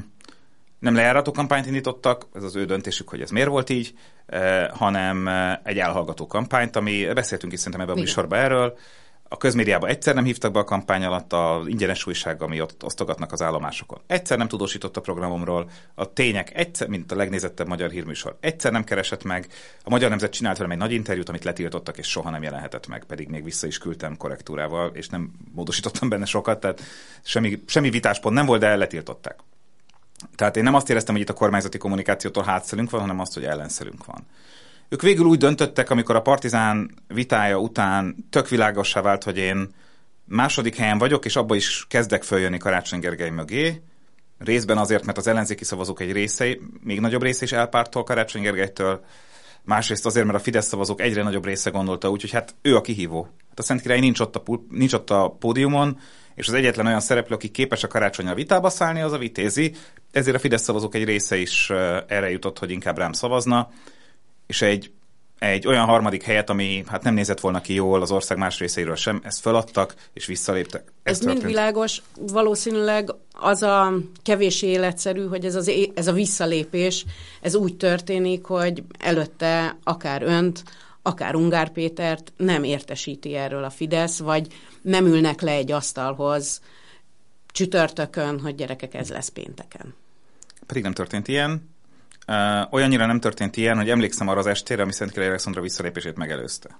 nem lejárató kampányt indítottak, ez az ő döntésük, hogy ez miért volt így, hanem egy elhallgató kampányt, ami beszéltünk is szerintem ebben a műsorban erről. A közmédiában egyszer nem hívtak be a kampány alatt, az ingyenes újság, ami ott osztogatnak az állomásokon. Egyszer nem tudósított a programomról, a Tények egyszer, mint a legnézettebb magyar hírműsor, egyszer nem keresett meg, a Magyar Nemzet csinált velem egy nagy interjút, amit letiltottak, és soha nem jelenhetett meg, pedig még vissza is küldtem korrektúrával, és nem módosítottam benne sokat, tehát semmi, semmi vitáspont nem volt, de letiltották. Tehát én nem azt éreztem, hogy itt a kormányzati kommunikációtól hátszelünk van, hanem azt, hogy ellenszelünk van. Ők végül úgy döntöttek, amikor a Partizán vitája után tök világossá vált, hogy én második helyen vagyok, és abba is kezdek följönni Karácsony Gergely mögé. Részben azért, mert az ellenzéki szavazók egy része, még nagyobb része is elpártol Karácsony Gergelytől. Másrészt azért, mert a Fidesz szavazók egyre nagyobb része gondolta úgy, hogy hát ő a kihívó. Hát a Szentkirály nincs ott a, pul- nincs ott a pódiumon, és az egyetlen olyan szereplő, aki képes a Karácsonnyal vitába szállni, az a Vitézi. Ezért a Fidesz szavazók egy része is erre jutott, hogy inkább rám szavazna. És egy, egy olyan harmadik helyet, ami hát nem nézett volna ki jól az ország más részeiről sem, ezt feladtak, és visszaléptek. Ez, ez mind világos, valószínűleg az a kevés életszerű, hogy ez, az é- ez a visszalépés, ez úgy történik, hogy előtte akár önt, akár Ungár Pétert nem értesíti erről a Fidesz, vagy nem ülnek le egy asztalhoz csütörtökön, hogy gyerekek, ez lesz pénteken. Pedig nem történt ilyen. Uh, olyannyira nem történt ilyen, hogy emlékszem arra az estére, ami Szentkirályi Alexandra visszalépését megelőzte.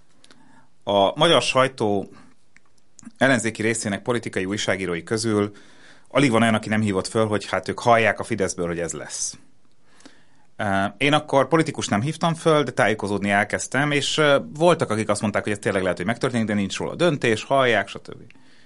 A magyar sajtó ellenzéki részének politikai újságírói közül alig van olyan, aki nem hívott föl, hogy hát ők hallják a Fideszből, hogy ez lesz. Uh, én akkor politikus nem hívtam föl, de tájékozódni elkezdtem, és uh, voltak, akik azt mondták, hogy ez tényleg lehet, hogy megtörténik, de nincs róla döntés, hallják, stb.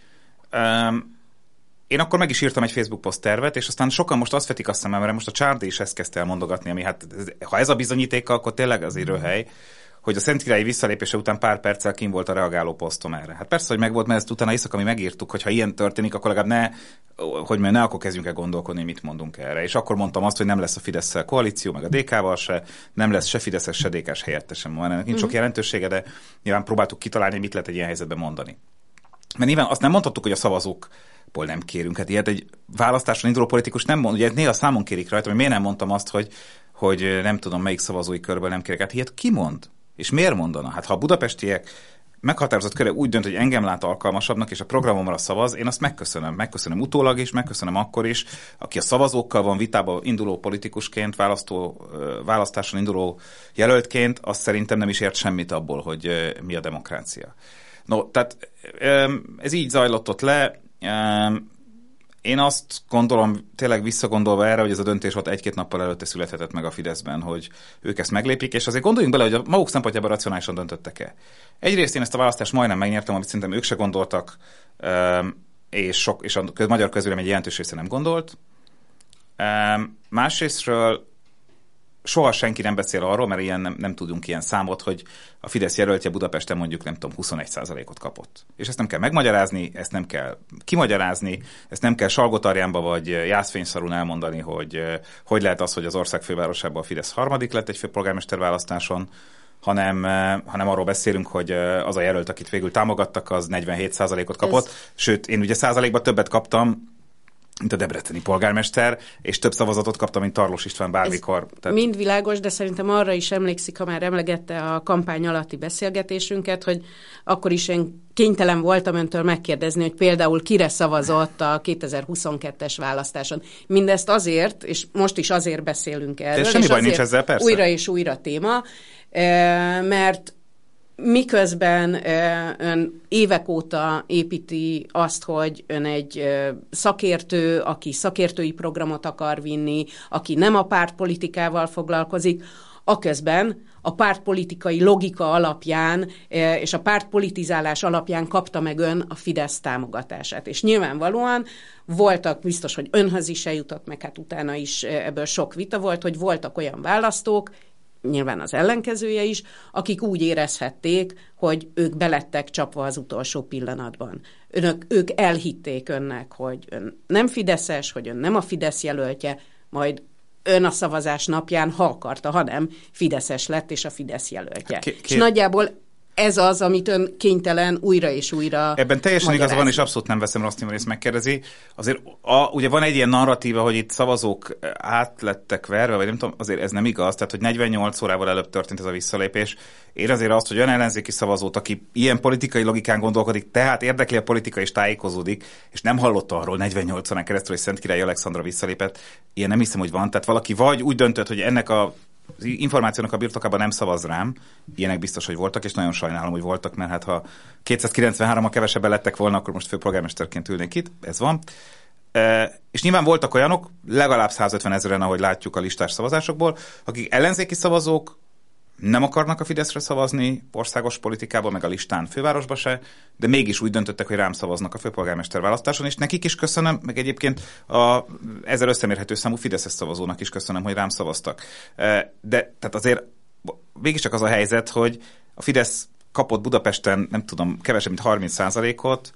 Uh, Én akkor meg is írtam egy Facebook poszt tervet, és aztán sokan most azt vetik a szememre, most a Csárdi is ezt kezdte el mondogatni, ami hát, ha ez a bizonyítéka, akkor tényleg az röhely, hogy a Szentkirályi visszalépése után pár perccel kín volt a reagáló posztom erre. Hát persze, hogy megvolt, mert ezt utána éjszaka mi megírtuk, hogy ha ilyen történik, akkor legalább ne, hogy ne akkor kezdjünk el gondolkodni, mit mondunk erre. És akkor mondtam azt, hogy nem lesz a Fidesz-szel koalíció, meg a dé ká-val se, nem lesz se Fideszes, se dé ká-s helyettesem. Van ennek nincs sok jelentősége, de nyilván próbáltuk kitalálni, mit lehet egy ilyen helyzetben mondani. Mert nyilván azt nem mondhattuk, hogy a szavazók nem kérünk. Hát ilyet egy választáson induló politikus nem mond, ugye néha számon kérik rajta, hogy miért nem mondtam azt, hogy, hogy nem tudom, melyik szavazói körből nem kérek. Hát ilyet ki mond? És miért mondana? Hát ha a budapestiek meghatározott köre úgy dönt, hogy engem lát alkalmasabbnak, és a programomra szavaz, én azt megköszönöm. Megköszönöm utólag is, megköszönöm akkor is. Aki a szavazókkal van vitába induló politikusként, választó, választáson induló jelöltként, azt szerintem nem is ért semmit abból, hogy mi a demokrácia. No, tehát ez így zajlott ott le. Én azt gondolom, tényleg visszagondolva erre, hogy ez a döntés volt egy-két nappal előtte születhetett meg a Fideszben, hogy ők ezt meglépik, és azért gondoljunk bele, hogy a maguk szempontjában racionálisan döntöttek-e. Egyrészt én ezt a választást majdnem megnyertem, amit szerintem ők se gondoltak, és, sok, és a magyar közvélemény egy jelentős része nem gondolt. Másrésztről soha senki nem beszél arról, mert ilyen nem, nem tudunk ilyen számot, hogy a Fidesz jelöltje Budapesten mondjuk nem tudom, huszonegy százalékot kapott. És ezt nem kell megmagyarázni, ezt nem kell kimagyarázni, ezt nem kell Salgótarjánba vagy Jászfényszarún elmondani, hogy hogy lehet az, hogy az ország fővárosában a Fidesz harmadik lett egy főpolgármester választáson, hanem, hanem arról beszélünk, hogy az a jelölt, akit végül támogattak, az negyvenhét százalékot kapott. Ez... Sőt, én ugye százalékban többet kaptam, mint a debreceni polgármester, és több szavazatot kaptam, mint Tarlós István bármikor. Tehát... Mind világos, de szerintem arra is emlékszik, ha már emlegette a kampány alatti beszélgetésünket, hogy akkor is én kénytelen voltam öntől megkérdezni, hogy például kire szavazott a kétezer-huszonkettes választáson. Mindezt azért, és most is azért beszélünk erről, de semmi baj nincs ezzel, persze. Újra és újra téma, mert miközben ön évek óta építi azt, hogy ön egy szakértő, aki szakértői programot akar vinni, aki nem a pártpolitikával foglalkozik, aközben a pártpolitikai logika alapján és a pártpolitizálás alapján kapta meg ön a Fidesz támogatását. És nyilvánvalóan voltak, biztos, hogy önhöz is eljutott, meg hát utána is ebből sok vita volt, hogy voltak olyan választók, nyilván az ellenkezője is, akik úgy érezhették, hogy ők belettek csapva az utolsó pillanatban. Önök, ők elhitték önnek, hogy ön nem fideszes, hogy ön nem a Fidesz jelöltje, majd ön a szavazás napján, ha akarta, ha nem, fideszes lett, és a Fidesz jelöltje. K- és nagyjából ez az, amit ön kénytelen újra és újra ebben teljesen igaza van, és abszolút nem veszem rossz, hogy ezt megkérdezi. Azért a, ugye van egy ilyen narratíva, hogy itt szavazók át lettek verve, vagy nem tudom, azért ez nem igaz, tehát hogy negyvennyolc órával előbb történt ez a visszalépés. Én azért azt, hogy olyan ellenzéki szavazót, aki ilyen politikai logikán gondolkodik, tehát érdekli a politika és tájékozódik, és nem hallott arról negyvennyolc órán keresztül, hogy Szentkirályi Alexandra visszalépett, ilyen nem hiszem, hogy van. Tehát valaki vagy úgy döntött, hogy ennek a az információnak a birtokában nem szavaz rám, ilyenek biztos, hogy voltak, és nagyon sajnálom, hogy voltak, mert hát ha kétszázkilencvenhárom-a kevesebben lettek volna, akkor most főpolgármesterként ülnék itt, ez van. E, és nyilván voltak olyanok, legalább százötven ezeren, ahogy látjuk a listás szavazásokból, akik ellenzéki szavazók, nem akarnak a Fideszre szavazni országos politikában, meg a listán fővárosba se, de mégis úgy döntöttek, hogy rám szavaznak a főpolgármester választáson, és nekik is köszönöm, meg egyébként a ezzel összemérhető számú fideszes szavazónak is köszönöm, hogy rám szavaztak. De tehát azért mégiscsak az a helyzet, hogy a Fidesz kapott Budapesten, nem tudom, kevesebb, mint harminc százalékot,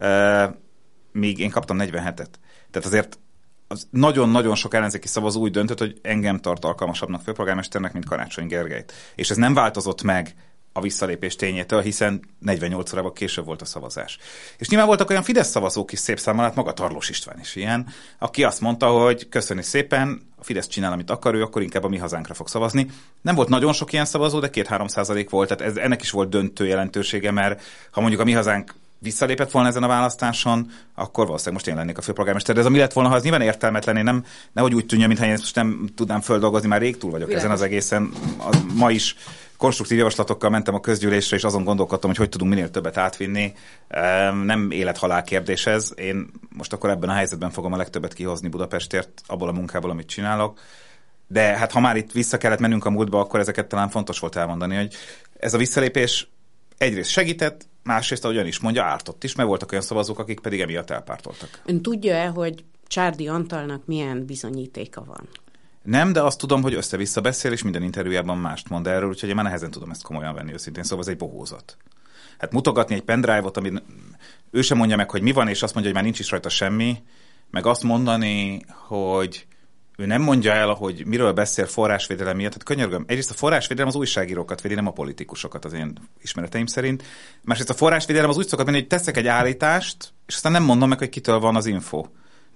míg én kaptam negyvenhetet. Tehát azért az nagyon-nagyon sok ellenzéki szavazó úgy döntött, hogy engem tart alkalmasabbnak főpolgármesternek, mint Karácsony Gergelyt. És ez nem változott meg a visszalépés tényétől, hiszen negyvennyolc órával később volt a szavazás. És nyilván voltak olyan Fidesz szavazók is szép számmal, hát maga Tarlós István is ilyen, aki azt mondta, hogy köszönjük szépen, a Fidesz csinál, amit akar, ő akkor inkább a mi hazánkra fog szavazni. Nem volt nagyon sok ilyen szavazó, de két-három százalék volt, tehát ez, ennek is volt döntő jelentősége, mert ha mondjuk a mi hazánk visszalépett volna ezen a választáson, akkor valószínűleg most én lennék a főpolgármester. De ez a mi lett volna, ha ez nyilván értelmetlen, én nem, nehogy úgy tűnjön, mintha én most nem tudnám földolgozni, már rég túl vagyok Világos. Ezen az egészen. A, ma is konstruktív javaslatokkal mentem a közgyűlésre, és azon gondolkodtam, hogy hogy tudunk minél többet átvinni. Nem élet-halál kérdés ez. Én most akkor ebben a helyzetben fogom a legtöbbet kihozni Budapestért, abból a munkából, amit csinálok. De hát ha már itt vissza kellett mennünk a múltba, akkor ezeket talán fontos volt elmondani, hogy ez a visszalépés egyrészt segített, másrészt, ahogyan is mondja, ártott is, mert voltak olyan szavazók, akik pedig emiatt elpártoltak. Ön tudja-e, hogy Csárdi Antalnak milyen bizonyítéka van? Nem, de azt tudom, hogy össze-vissza beszél, és minden interjújában mást mond erről, úgyhogy én már nehezen tudom ezt komolyan venni őszintén, szóval ez egy bohózat. Hát mutogatni egy pendrive-ot, ami ő sem mondja meg, hogy mi van, és azt mondja, hogy már nincs is rajta semmi, meg azt mondani, hogy ő nem mondja el, hogy miről beszél forrásvédelem miatt. Tehát könyörgöm, egyrészt a forrásvédelem az újságírókat védi, nem a politikusokat az én ismereteim szerint. Másrészt a forrásvédelem az úgy szokott menni, hogy teszek egy állítást, és aztán nem mondom meg, hogy kitől van az info.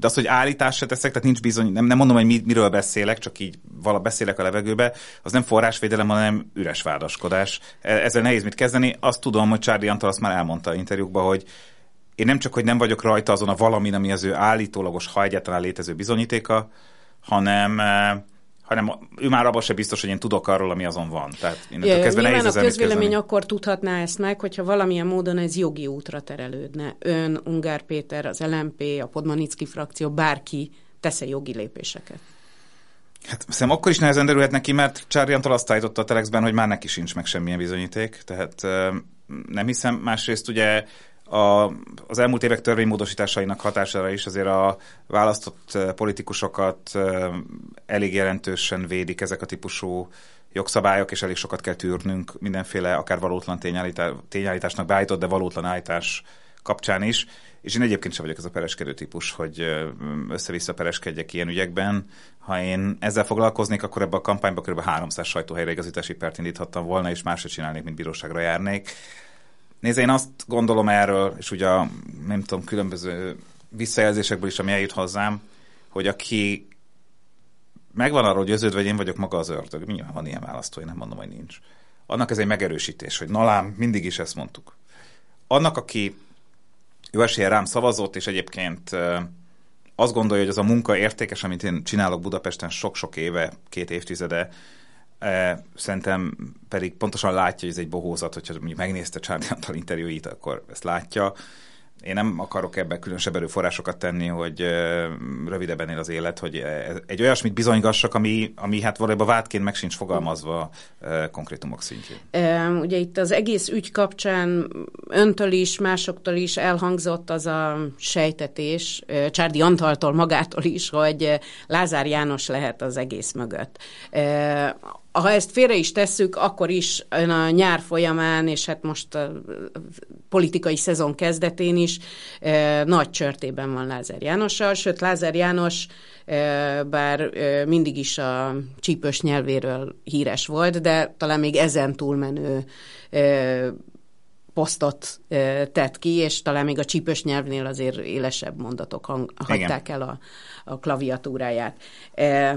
De az, hogy állítást se teszek, tehát nincs bizony, nem, nem mondom, hogy mi, miről beszélek, csak így vala beszélek a levegőbe, az nem forrásvédelem, hanem üres vádaskodás. Ezzel nehéz mit kezdeni. Azt tudom, hogy Csárdi Antal azt már elmondta interjúkban, hogy én nem csak, hogy nem vagyok rajta azon a valamin, ami az ő állítólagos, ha egyáltalán létező bizonyítéka, hanem, hanem ő már abban se biztos, hogy én tudok arról, ami azon van. Tehát ja, kezdve nehéz a közvélemény akkor tudhatná ezt meg, hogyha valamilyen módon ez jogi útra terelődne. Ön, Ungár Péter, az el em pé, a Podmanicki frakció, bárki tesz-e jogi lépéseket? Hát szerintem akkor is nehezen derülhet neki, mert Csárdi Antal azt állította a Telexben, hogy már neki sincs meg semmilyen bizonyíték. Tehát nem hiszem. Másrészt ugye A, az elmúlt évek törvénymódosításainak hatására is azért a választott politikusokat elég jelentősen védik ezek a típusú jogszabályok, és elég sokat kell tűrnünk mindenféle, akár valótlan tényállítás, tényállításnak beállított, de valótlan állítás kapcsán is. És én egyébként sem vagyok ez a pereskedő típus, hogy össze-vissza pereskedjek ilyen ügyekben. Ha én ezzel foglalkoznék, akkor ebben a kampányban kb. háromszáz sajtóhelyreigazítási pert indíthattam volna, és máshogy csinálnék, mint bíróságra járnék. Nézd, én azt gondolom erről, és ugye a, nem tudom, különböző visszajelzésekből is, ami eljut hozzám, hogy aki megvan arról győződve, hogy én vagyok maga az ördög, nyilván van ilyen választó, én nem mondom, hogy nincs. Annak ez egy megerősítés, hogy na lám, mindig is ezt mondtuk. Annak, aki jó esélye rám szavazott, és egyébként azt gondolja, hogy az a munka értékes, amit én csinálok Budapesten sok-sok éve, két évtizede, szerintem pedig pontosan látja, hogy ez egy bohózat, hogyha mondjuk megnézte Csárdi Antal interjúit, akkor ezt látja. Én nem akarok ebben különösebb erőforrásokat tenni, hogy rövidebben él az élet, hogy egy olyasmit bizonygassak, ami, ami hát valójában vádként meg sincs fogalmazva konkrétumok szintjén. Ugye itt az egész ügy kapcsán öntől is, másoktól is elhangzott az a sejtetés, Csárdi Antaltól magától is, hogy Lázár János lehet az egész mögött. Ha ezt félre is tesszük, akkor is a nyár folyamán, és hát most a politikai szezon kezdetén is e, nagy csörtében van Lázár Jánossal, sőt Lázár János e, bár e, mindig is a csípős nyelvéről híres volt, de talán még ezen túlmenő e, posztot e, tett ki, és talán még a csípős nyelvnél azért élesebb mondatok hang, hagyták el a, a klaviatúráját. E,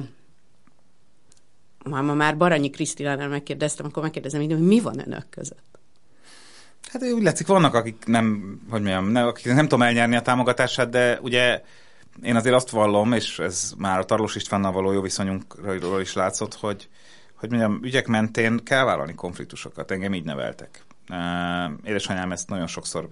Ha ma már Baranyi Krisztinánál megkérdeztem, akkor megkérdezem, hogy mi van önök között? Hát úgy látszik, vannak, akik nem, hogy mondjam, nem, akik nem tudom elnyerni a támogatását, de ugye én azért azt vallom, és ez már a Tarlós Istvánnal való jó viszonyunkról is látszott, hogy, hogy mondjam, ügyek mentén kell vállalni konfliktusokat. Engem így neveltek. Édesanyám ezt nagyon sokszor,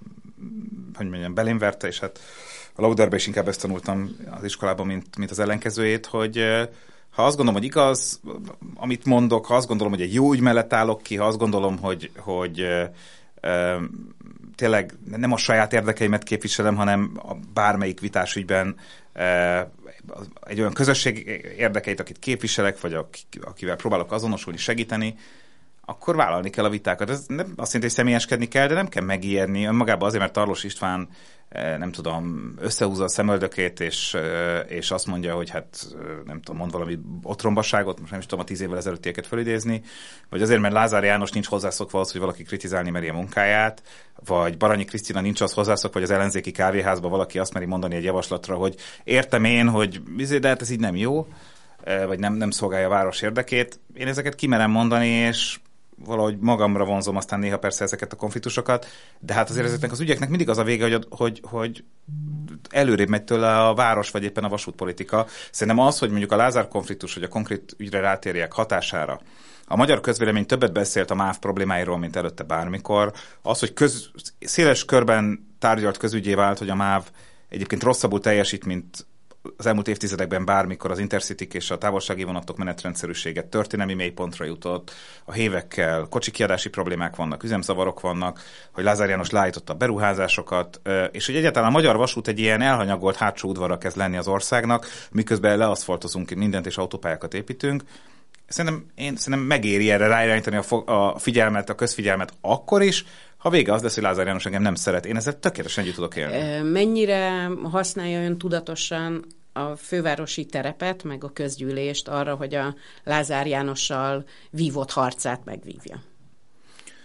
hogy mondjam, belém verte, és hát a Lauderbe is inkább ezt tanultam az iskolában, mint, mint az ellenkezőjét, hogy ha azt gondolom, hogy igaz, amit mondok, ha azt gondolom, hogy egy jó ügy mellett állok ki, ha azt gondolom, hogy, hogy e, e, tényleg nem a saját érdekeimet képviselem, hanem a bármelyik vitásügyben e, egy olyan közösség érdekeit, akit képviselek, vagy akivel próbálok azonosulni, segíteni, akkor vállalni kell a vitákat. Ez nem azt jelenti, hogy személyeskedni kell, de nem kell megijedni. Önmagában azért, mert Tarlós István nem tudom, összehúzza a szemöldökét, és, és azt mondja, hogy hát nem tudom, mond valami otrombaságot, most nem is tudom a tíz évvel ezelőttieket felidézni, vagy azért, mert Lázár János nincs hozzászokva az, hogy valaki kritizálni meri a munkáját, vagy Baranyi Krisztina nincs az hozzászokva, vagy az ellenzéki kávéházban valaki azt meri mondani egy javaslatra, hogy értem én, hogy de hát ez így nem jó, vagy nem, nem szolgálja a város érdekét. Én ezeket kimerem mondani, és valahogy magamra vonzom aztán néha persze ezeket a konfliktusokat, de hát azért ezeknek az ügyeknek mindig az a vége, hogy, hogy, hogy előrébb megy tőle a város, vagy éppen a vasútpolitika. Szerintem az, hogy mondjuk a Lázár konfliktus, hogy a konkrét ügyre rátérjek hatására, a magyar közvélemény többet beszélt a MÁV problémáiról, mint előtte bármikor. Az, hogy köz, széles körben tárgyalt közügyé vált, hogy a MÁV egyébként rosszabbul teljesít, mint az elmúlt évtizedekben bármikor az Intercityk és a távolsági vonatok menetrendszerűséget történelmi mélypontra jutott, a hévekkel kocsikiadási problémák vannak, üzemzavarok vannak, hogy Lázár János leállította a beruházásokat, és hogy egyáltalán a magyar vasút egy ilyen elhanyagolt hátsó udvara kezd lenni az országnak, miközben leaszfaltozunk mindent és autópályákat építünk. Szerintem, én szerintem megéri erre ráirányítani a, fo- a figyelmet, a közfigyelmet akkor is, ha vége az lesz, hogy Lázár János engem nem szeret. Én ezzel tökéletesen együtt tudok élni. Mennyire használja ön tudatosan a fővárosi terepet, meg a közgyűlést arra, hogy a Lázár Jánossal vívott harcát megvívja?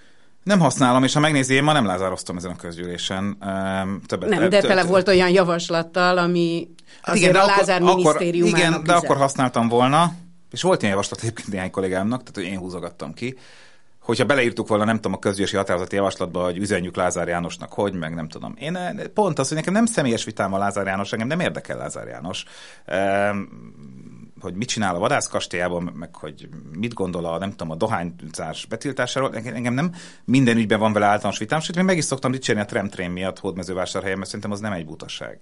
Nem használom, és ha megnézi, én ma nem lázároztam ezen a közgyűlésen. Többet, nem, de tele volt olyan javaslattal, ami hát azért igen, a Lázár akkor, minisztériumának igen, üzen. De akkor használtam volna, és volt ilyen javaslat egyébként néhány kollégámnak, tehát hogy én húzogattam ki, hogyha beleírtuk volna, nem tudom, a közgyűlési határozati javaslatba, hogy üzenjük Lázár Jánosnak, hogy, meg nem tudom. Én pont az, hogy nekem nem személyes vitám a Lázár János, engem nem érdekel Lázár János, hogy mit csinál a vadászkastélyában, meg hogy mit gondol a, nem tudom, a dohányzás betiltásáról. Engem nem minden ügyben van vele általános vitám, sőt, én meg is szoktam dicsérni a tramtrain miatt Hódmezővásárhelyen, mert szerintem az nem egy butaság.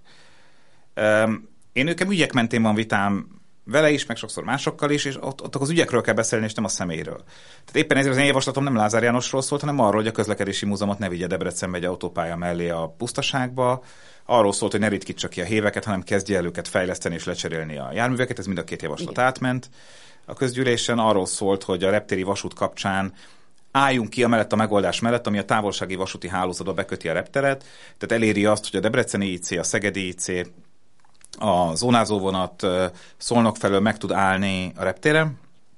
Én őkem ügyek mentén van vitám vele is, meg sokszor másokkal is, és ott, ott az ügyekről kell beszélni, és nem a személyről. Tehát éppen ezért az én javaslatom nem Lázár Jánosról szólt, hanem arról, hogy a közlekedési múzeumot ne vigye Debrecenbe egy autópálya mellé a pusztaságba. Arról szólt, hogy ne ritkítsa ki a héveket, hanem kezdje el őket fejleszteni és lecserélni a járműveket. Ez mind a két javaslat Igen. átment. A közgyűlésen arról szólt, hogy a reptéri vasút kapcsán álljunk ki amellett a megoldás mellett, ami a távolsági vasúti hálózatba beköti a repteret, tehát eléri azt, hogy a debreceni í cé, a szegedi í cé, a zónázóvonat Szolnok felől meg tud állni a reptéren,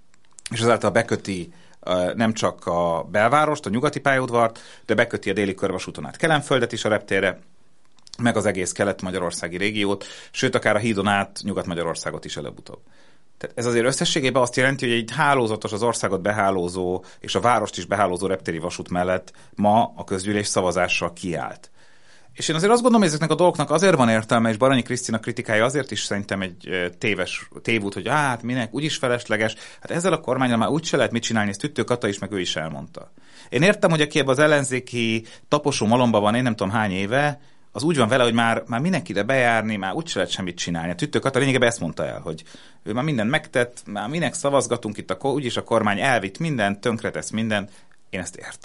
és ezáltal beköti nem csak a belvárost, a nyugati pályaudvart, de beköti a déli körvasúton át Kelenföldet is a reptérre, meg az egész kelet-magyarországi régiót, sőt, akár a hídon át Nyugat-Magyarországot is előbb-utóbb. Tehát ez azért összességében azt jelenti, hogy egy hálózatos, az országot behálózó és a várost is behálózó reptéri vasút mellett ma a közgyűlés szavazással kiállt. És én azért azt gondolom, hogy ezeknek a dolgoknak azért van értelme, és Baranyi Krisztina kritikája azért is szerintem egy téves tévút, hogy hát minek, úgyis felesleges, hát ezzel a kormánnyal már úgyse lehet mit csinálni, ezt Tüttő Kata is, meg ő is elmondta. Én értem, hogy aki ebben az ellenzéki taposó malomban van, én nem tudom hány éve, az úgy van vele, hogy már, már minek ide bejárni, már úgyse lehet semmit csinálni. A Tüttő Kata lényegében ezt mondta el, hogy ő már mindent megtett, már minek szavazgatunk itt, a, úgyis a kormány elvitt mindent, tönkretesz mindent. Én ezt értem.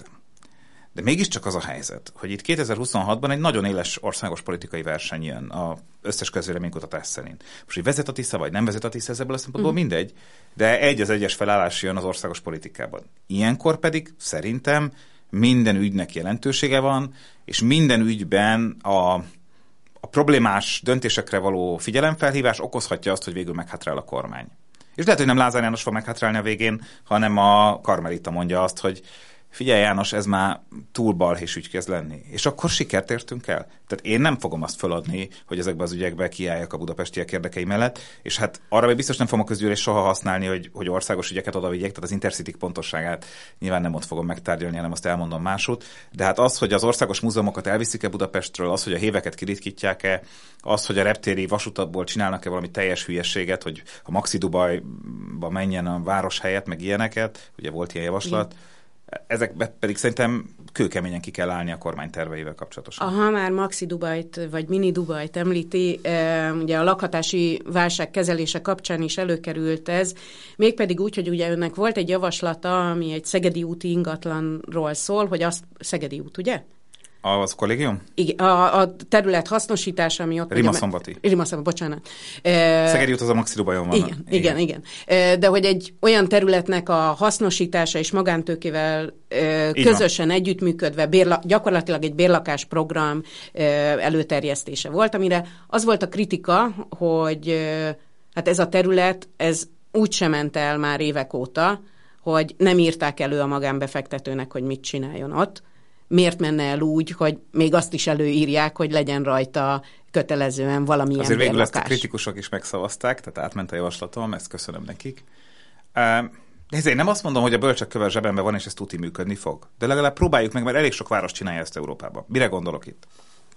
De mégiscsak az a helyzet, hogy itt kétezer-huszonhatban egy nagyon éles országos politikai verseny jön az összes közvéleménykutatás szerint. Most, hogy vezet a Tisza, vagy nem vezet a Tisza, ebből a szempontból mm. mindegy, de egy az egyes felállás jön az országos politikában. Ilyenkor pedig szerintem minden ügynek jelentősége van, és minden ügyben a, a problémás döntésekre való figyelemfelhívás okozhatja azt, hogy végül meghátrál a kormány. És lehet, hogy nem Lázár János fog meghátrálni a végén, hanem a Karmelita mondja azt, hogy figyelj János, ez már túl balhés ügy kezd lenni. És akkor sikert értünk el. Tehát én nem fogom azt feladni, hogy ezekbe az ügyekbe kiálljak a budapestiek érdekei mellett, és hát arra még biztos nem fogom a közgyűlés soha használni, hogy, hogy országos ügyeket oda vigyek, tehát az Intercity pontosságát nyilván nem ott fogom megtárgyalni, hanem azt elmondom másút. De hát az, hogy az országos múzeumokat elviszik-e Budapestről, az, hogy a héveket kiritkítják-e, az, hogy a reptéri vasutatból csinálnak-e valami teljes hülyeséget, hogy a Maxi Dubajba menjen a város helyett, meg ilyeneket, ugye volt ilyen javaslat. Igen. Ezekbe pedig szerintem kőkeményen ki kell állni a kormány terveivel kapcsolatosan. Ha már Maxi Dubajt vagy Mini Dubajt említi, ugye a lakhatási válság kezelése kapcsán is előkerült ez, mégpedig úgy, hogy ugye önnek volt egy javaslata, ami egy szegedi úti ingatlanról szól, hogy azt Szegedi út, ugye? Az kollégium? Igen, a, a terület hasznosítása, ami ott... Rimaszombatty. Rimaszombatty, bocsánat. Szegedi út az a Maxi Dubajon van. Igen, igen, igen, igen. De hogy egy olyan területnek a hasznosítása és magántőkével közösen együttműködve bérla, gyakorlatilag egy bérlakásprogram előterjesztése volt, amire az volt a kritika, hogy hát ez a terület, ez úgy sem ment el már évek óta, hogy nem írták elő a magánbefektetőnek, hogy mit csináljon ott. Miért menne el úgy, hogy még azt is előírják, hogy legyen rajta kötelezően valamilyen Azért bérlakás. Azért végül ezt a kritikusok is megszavazták, tehát átment a javaslatom, ezt köszönöm nekik. Nézd, én nem azt mondom, hogy a bölcsek köve zsebemben van, és ez tuti működni fog. De legalább próbáljuk meg, mert elég sok város csinálja ezt Európában. Mire gondolok itt?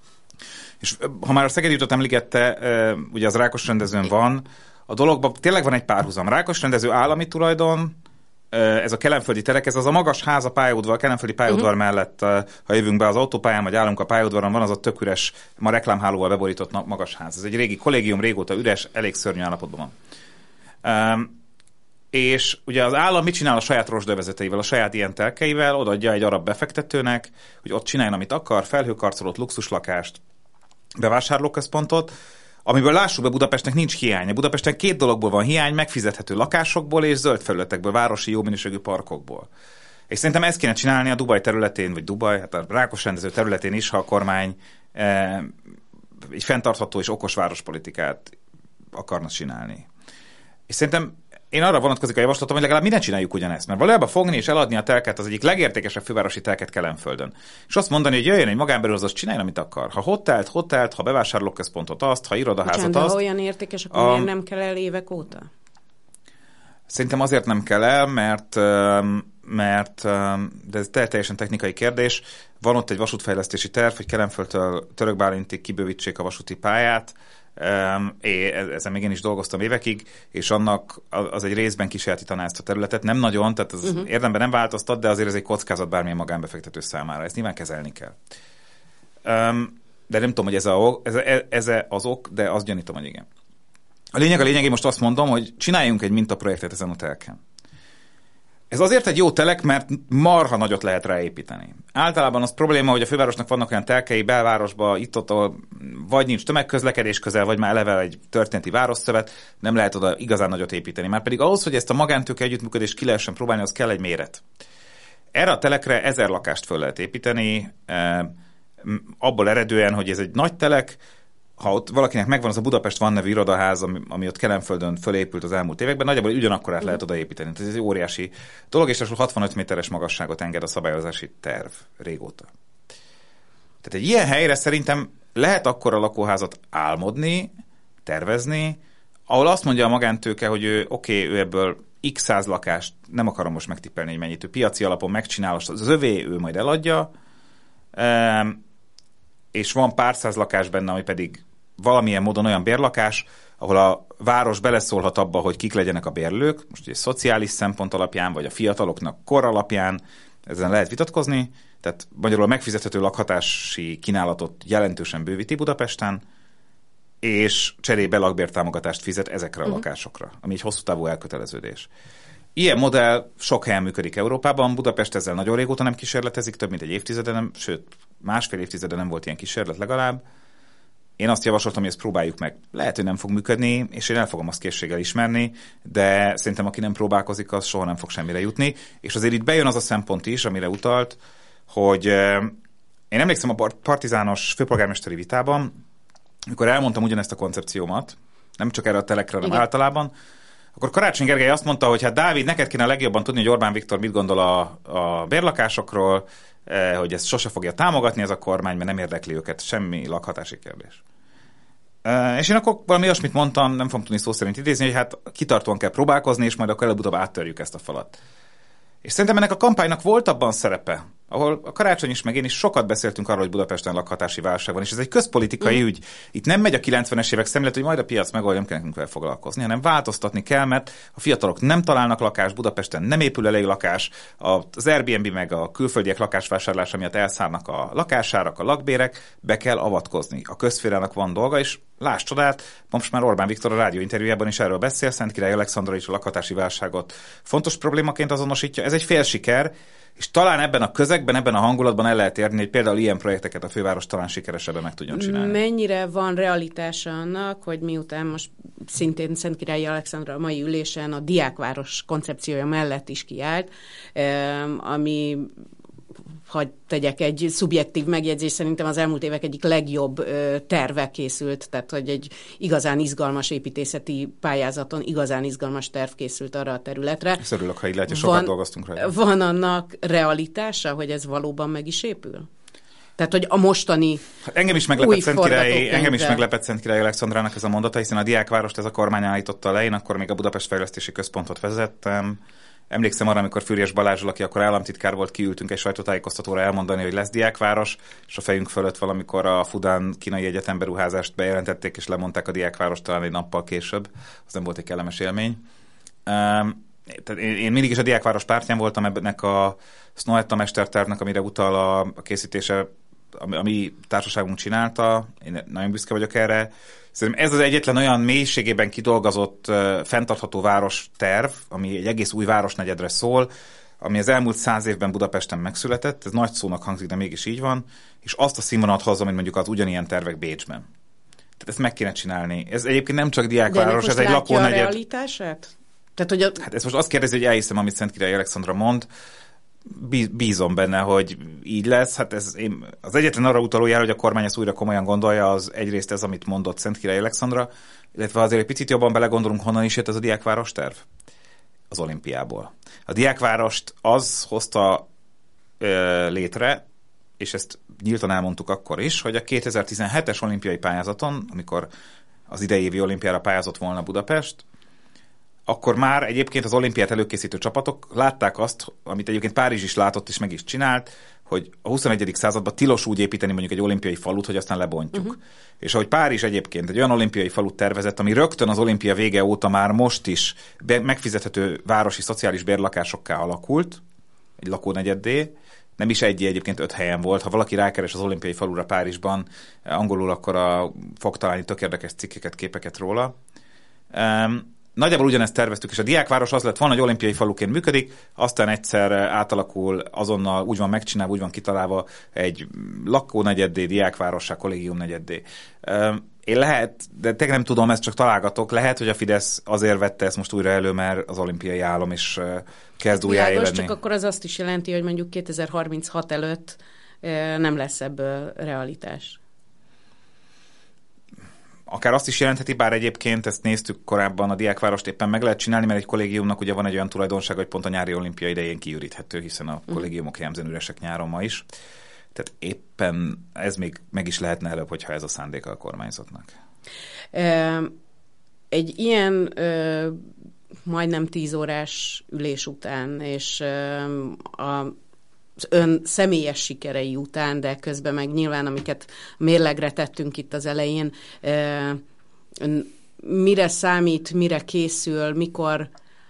És ha már a Szegedi utat említette, ugye az Rákos rendezőn van, a dologban tényleg van egy párhuzam. Rákos rendező állami tulajdon, ez a kelenföldi terek, ez az a magas ház a pályaudvar, a kelenföldi pályaudvar uh-huh. mellett, ha jövünk be az autópályán, vagy állunk a pályaudvaron, van az a tök üres, ma reklámhálóval beborított magas ház. Ez egy régi kollégium, régóta üres, elég szörnyű állapotban van. Um, és ugye az állam mit csinál a saját rozsdövezeteivel, a saját ilyen telkeivel, odaadja egy arab befektetőnek, hogy ott csináljon, amit akar, felhőkarcolót, luxuslakást, bevásárlóközpontot, amiből lássuk be, Budapestnek nincs hiánya. Budapesten két dologból van hiány, megfizethető lakásokból és zöld felületekből, városi jó minőségű parkokból. És szerintem ezt kéne csinálni a Dubaj területén, vagy Dubaj, hát a Rákos rendező területén is, ha a kormány e, egy fenntartható és okos várospolitikát akarna csinálni. És szerintem én arra vonatkozik a javaslatom, hogy legalább mi ne csináljuk ugyanezt, mert valójában fogni és eladni a telket az egyik legértékesebb fővárosi telket Kelenföldön. És azt mondani, hogy jöjjön egy magánberuházó, csináljon, amit akar. Ha hotelt, hotelt, ha bevásárlóközpontot azt, ha irodaházat Bocsán, azt. Ha olyan értékes, akkor a... miért nem kell el évek óta? Szerintem azért nem kell el, mert, mert de ez teljesen technikai kérdés. Van ott egy vasútfejlesztési terv, hogy Kelenföldtől Törökbálintig kibővítsék a vasúti pályát. É, ezen még én is dolgoztam évekig, és annak az egy részben kisajátítaná ezt a területet. Nem nagyon, tehát az uh-huh. érdemben nem változtat, de azért ez egy kockázat bármilyen magánbefektető számára. Ezt nyilván kezelni kell. De nem tudom, hogy ez, a, ez, a, ez az ok, de azt gyanítom, hogy igen. A lényeg a lényeg, én most azt mondom, hogy csináljunk egy mintaprojektet ezen a telken. Ez azért egy jó telek, mert marha nagyot lehet ráépíteni. Általában az probléma, hogy a fővárosnak vannak olyan telkei belvárosba, itt-ott, ahol vagy nincs tömegközlekedés közel, vagy már eleve egy történeti városszövet, nem lehet oda igazán nagyot építeni. Már pedig ahhoz, hogy ezt a magántőke együttműködést ki lehessen próbálni, az kell egy méret. Erre a telekre ezer lakást föl lehet építeni, abból eredően, hogy ez egy nagy telek. Ha ott valakinek megvan az a Budapest van nevű irodaház, ami, ami ott Kelenföldön fölépült az elmúlt években, nagyjából ugyanakkor át lehet odaépíteni. Ez egy óriási dolog, és hatvanöt méteres magasságot enged a szabályozási terv régóta. Tehát egy ilyen helyre szerintem lehet akkora lakóházat álmodni, tervezni, ahol azt mondja a magántőke, hogy ő, oké, okay, ő ebből x száz lakást, nem akarom most megtippelni, hogy mennyit, ő piaci alapon megcsinál, az övé, ő majd eladja, és van pár száz lakás benne, ami pedig valamilyen módon olyan bérlakás, ahol a város beleszólhat abba, hogy kik legyenek a bérlők, most ugye szociális szempont alapján, vagy a fiataloknak kor alapján, ezen lehet vitatkozni, tehát magyarul a megfizethető lakhatási kínálatot jelentősen bővíti Budapesten, és cserébe lakbértámogatást fizet ezekre a uh-huh. lakásokra, ami egy hosszú távú elköteleződés. Ilyen modell sok helyen működik Európában, Budapest ezzel nagyon régóta nem kísérletezik, több mint egy évtizede nem, sőt, másfél évtizede nem volt ilyen kísérlet legalább. Én azt javasoltam, hogy ezt próbáljuk meg. Lehet, hogy nem fog működni, és én el fogom azt készséggel ismerni, de szerintem aki nem próbálkozik, az soha nem fog semmire jutni. És azért itt bejön az a szempont is, amire utalt, hogy eh, én emlékszem a partizános főpolgármesteri vitában, amikor elmondtam ugyanezt a koncepciómat, nem csak erre a telekre, hanem igen. általában, akkor Karácsony Gergely azt mondta, hogy hát Dávid, neked kéne legjobban tudni, hogy Orbán Viktor mit gondol a, a bérlakásokról, eh, hogy ezt sose fogja támogatni ez a kormány, mert nem érdekli őket semmi lakhatási kérdés. Eh, és én akkor valami olyasmit mondtam, nem fogom tudni szó szerint idézni, hogy hát kitartóan kell próbálkozni, és majd akkor előbb-utóbb áttörjük ezt a falat. És szerintem ennek a kampánynak volt abban szerepe, ahol a Karácsony is, meg én is sokat beszéltünk arról, hogy Budapesten lakhatási válság van, és ez egy közpolitikai mm. ügy. Itt nem megy a kilencvenes évek szemlélet, hogy majd a piac megoldja, nem kell nekünk vele foglalkozni, hanem változtatni kell, mert a fiatalok nem találnak lakást, Budapesten nem épül elég lakás, az Airbnb meg a külföldiek lakásvásárlása miatt elszállnak a lakásárak, a lakbérek, be kell avatkozni. A közférának van dolga, és láss csodát, most már Orbán Viktor a rádióinterjújában is erről beszél, Szentkirály Alexandra is a lakhatási válságot fontos problémaként azonosítja. Ez egy fél siker, és talán ebben a közegben, ebben a hangulatban el lehet érni, hogy például ilyen projekteket a főváros talán sikeresebben meg tudjon csinálni. Mennyire van realitása annak, hogy miután most szintén Szentkirályi Alexandra a mai ülésen a diákváros koncepciója mellett is kiállt, ami, hadd tegyek egy szubjektív megjegyzés, szerintem az elmúlt évek egyik legjobb terve készült, tehát hogy egy igazán izgalmas építészeti pályázaton igazán izgalmas terv készült arra a területre. Ezt örülök, ha így lehet, sokat van, dolgoztunk rá. Van annak realitása, hogy ez valóban meg is épül? Tehát, hogy a mostani hát engem is meglepett Szentkirály, engem is meglepett Szentkirály Alexandrának ez a mondata, hiszen a diákvárost ez a kormány állította le, én akkor még a Budapest Fejlesztési Központot vezettem. Emlékszem arra, amikor Füriyes Balázsral, aki akkor államtitkár volt, kiültünk egy sajtótájékoztatóra elmondani, hogy lesz diákváros, és a fejünk fölött valamikor a Fudán kínai egyetem beruházást bejelentették, és lemondták a diákvárost talán egy nappal később. Az nem volt egy kellemes élmény. Um, tehát én, én mindig is a diákváros pártján voltam ennek a Snohetta mestertervnek, amire utal a, a készítése, ami a mi társaságunk csinálta. Én nagyon büszke vagyok erre. Szerintem ez az egyetlen olyan mélységében kidolgozott, uh, fenntartható város terv, ami egy egész új városnegyedre szól, ami az elmúlt száz évben Budapesten megszületett, ez nagy szónak hangzik, de mégis így van, és azt a színvonalat hozza, mint mondjuk az ugyanilyen tervek Bécsben. Tehát ezt meg kéne csinálni. Ez egyébként nem csak diákváros, ez egy lakónegyed. De a realitását? Tehát, hogy a... Hát ez most azt kérdezi, hogy elhiszem, amit Szentkirály Alexandra mond, bízom benne, hogy így lesz. Hát ez én, az egyetlen arra utaló jel, hogy a kormány ezt újra komolyan gondolja, az egyrészt ez, amit mondott Szentkirály Alexandra, illetve azért egy picit jobban belegondolunk, honnan is jött ez a diákváros terv. az olimpiából. A diákvárost az hozta ö, létre, és ezt nyíltan elmondtuk akkor is, hogy a kétezer-tizenhetes olimpiai pályázaton, amikor az idei évi olimpiára pályázott volna Budapest, akkor már egyébként az olimpiát előkészítő csapatok látták azt, amit egyébként Párizs is látott és meg is csinált, hogy a huszonegyedik században tilos úgy építeni mondjuk egy olimpiai falut, hogy aztán lebontjuk. Uh-huh. És ahogy Párizs egyébként egy olyan olimpiai falut tervezett, ami rögtön az olimpia vége óta már most is be- megfizethető városi szociális bérlakásokká alakult, egy lakónegyeddé, nem is egy egyébként öt helyen volt. Ha valaki rákeres az olimpiai falura Párizsban, angolul, akkor a, fog találni tök érdekes cikkeket, képeket róla. Um, Nagyjából ugyanezt terveztük, és a diákváros az lett volna, hogy olimpiai faluként működik, aztán egyszer átalakul, azonnal úgy van megcsinálva, úgy van kitalálva egy lakónegyeddé, diákvárossá, kollégiumnegyeddé. Én lehet, de tényleg nem tudom, ezt csak találgatok, lehet, hogy a Fidesz azért vette ezt most újra elő, mert az olimpiai álom is kezd újjáéledni. Csak akkor az azt is jelenti, hogy mondjuk kétezer-harminchat előtt nem lesz ebből realitás. Akár azt is jelentheti, bár egyébként ezt néztük korábban, a diákvárost éppen meg lehet csinálni, mert egy kollégiumnak ugye van egy olyan tulajdonság, hogy pont a nyári olimpia idején kiüríthető, hiszen a kollégiumok jellemzően üresek nyáron ma is. Tehát éppen ez még meg is lehetne előbb, hogyha ez a szándéka a kormányzatnak. Egy ilyen majdnem tíz órás ülés után, és a az ön személyes sikerei után, de közben meg nyilván, amiket mérlegre tettünk itt az elején, mire számít, mire készül, mikor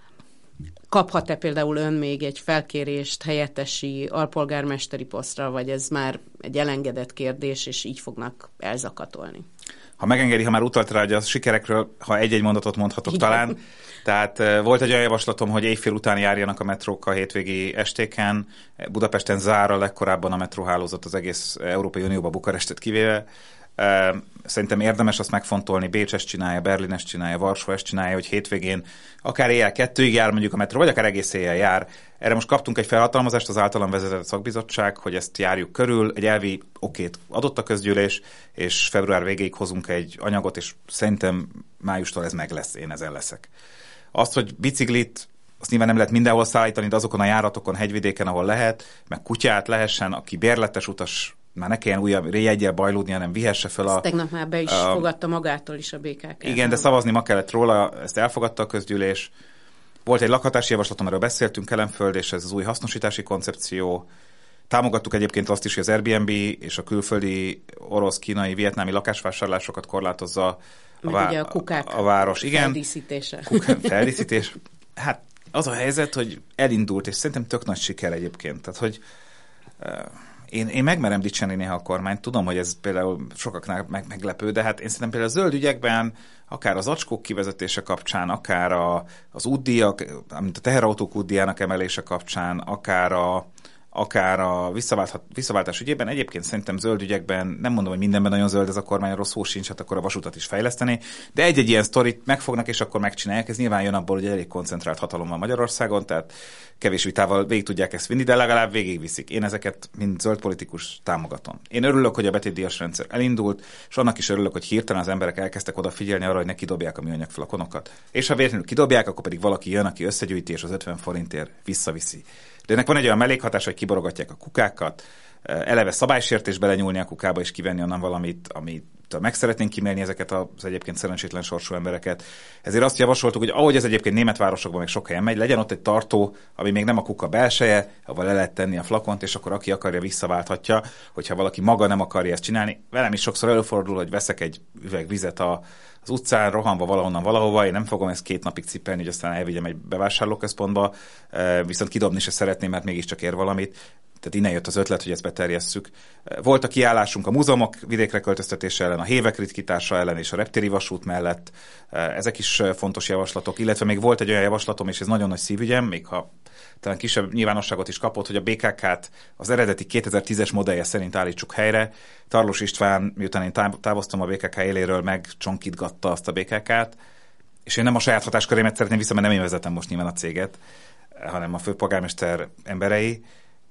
kaphat-e például ön még egy felkérést helyettesi alpolgármesteri posztra, vagy ez már egy elengedett kérdés, és így fognak elzakatolni? Ha megengedi, ha már utalt rá, hogy a sikerekről, ha egy-egy mondatot mondhatok igen. talán. Tehát volt egy olyan javaslatom, hogy éjfél után járjanak a metrók a hétvégi estéken. Budapesten zár a legkorábban a metróhálózat az egész Európai Unióba, Bukarestet kivéve. Szerintem érdemes azt megfontolni, Bécs ezt csinálja, Berlin ezt csinálja, Varsó ezt csinálja, hogy hétvégén akár éjjel kettőig jár mondjuk a metró, vagy akár egész éjjel jár. Erre most kaptunk egy felhatalmazást az általam vezetett szakbizottság, hogy ezt járjuk körül, egy elvi okét adott a közgyűlés, és február végéig hozunk egy anyagot, és szerintem májustól ez meg lesz, én ezen leszek. Azt, hogy biciklit, azt nyilván nem lehet mindenhol szállítani, de azokon a járatokon, hegyvidéken, ahol lehet, meg kutyát lehessen, aki bérletes utas, már ne kelljen újabb jeggyel bajlódni, hanem vihesse fel a... Ezt tegnap már be is a, fogadta magától is a bé ká ká. Igen, de szavazni ma kellett róla, ezt elfogadta a közgyűlés. Volt egy lakhatási javaslatom, erről beszéltünk, Kelenföld, és ez az új hasznosítási koncepció. Támogattuk egyébként azt is, hogy az Airbnb és a külföldi orosz, kínai, vietnámi lakásvásárlásokat korlátozza a, vá- ugye a kukák a város. Igen, feldíszítése. Kukák feldíszítés. Hát az a helyzet, hogy elindult, és szerintem tök nagy siker egyébként. Tehát, hogy uh, én, én megmerem dicsérni néha a kormányt. Tudom, hogy ez például sokaknál meg, meglepő, de hát én szerintem például a zöld ügyekben, akár az acskók kivezetése kapcsán, akár a, az útdíjak, mint a teherautók útdíjának emelése kapcsán, akár a akár a visszaváltás ügyében. Egyébként szerintem zöld ügyekben, nem mondom, hogy mindenben nagyon zöld ez a kormány, rossz szó sincs, hát akkor a vasutat is fejleszteni, de egy-egy ilyen sztorit megfognak, és akkor megcsinálják. Ez nyilván jön abból, hogy elég koncentrált hatalom van Magyarországon, tehát kevés vitával végig tudják ezt vinni, de legalább végigviszik. Én ezeket, mint zöld politikus támogatom. Én örülök, hogy a betétdíjas rendszer elindult, és annak is örülök, hogy hirtelen az emberek elkezdtek odafigyelni arra, hogy ne kidobják a műanyag flakonokat. És ha véletlenül kidobják, akkor pedig valaki jön, aki összegyűjti, és az ötven forintért visszaviszi. De ennek van egy olyan mellékhatás, hogy kiborogatják a kukákat, eleve szabálysértésbe lenyúlni a kukába és kivenni onnan valamit, amit meg szeretnénk kimélni ezeket az egyébként szerencsétlen sorsú embereket. Ezért azt javasoltuk, hogy ahogy ez egyébként német városokban meg sok helyen megy, legyen ott egy tartó, ami még nem a kuka belseje, ahol le lehet tenni a flakont, és akkor aki akarja, visszaválthatja, hogyha valaki maga nem akarja ezt csinálni. Velem is sokszor előfordul, hogy veszek egy üveg vizet a az utcán, rohanva valahonnan valahova, én nem fogom ezt két napig cipelni, hogy aztán elvigyem egy bevásárlóközpontba, viszont kidobni se szeretném, mert mégiscsak ér valamit. Tehát innen jött az ötlet, hogy ezt beterjesszük. Volt a kiállásunk a múzeumok vidékre költöztetése ellen, a hévek ritkítása ellen és a reptéri vasút mellett. Ezek is fontos javaslatok, illetve még volt egy olyan javaslatom, és ez nagyon nagy szívügyem, még ha talán kisebb nyilvánosságot is kapott, hogy a bé ká ká-t az eredeti kétezer-tízes modellje szerint állítsuk helyre. Tarlós István, miután én távoztam a bé ká ká éléről, meg csonkítgatta azt a bé ká ká-t, és én nem a saját hatáskörémet szeretném vissza, mert nem én vezetem most nyilván a céget, hanem a főpolgármester emberei,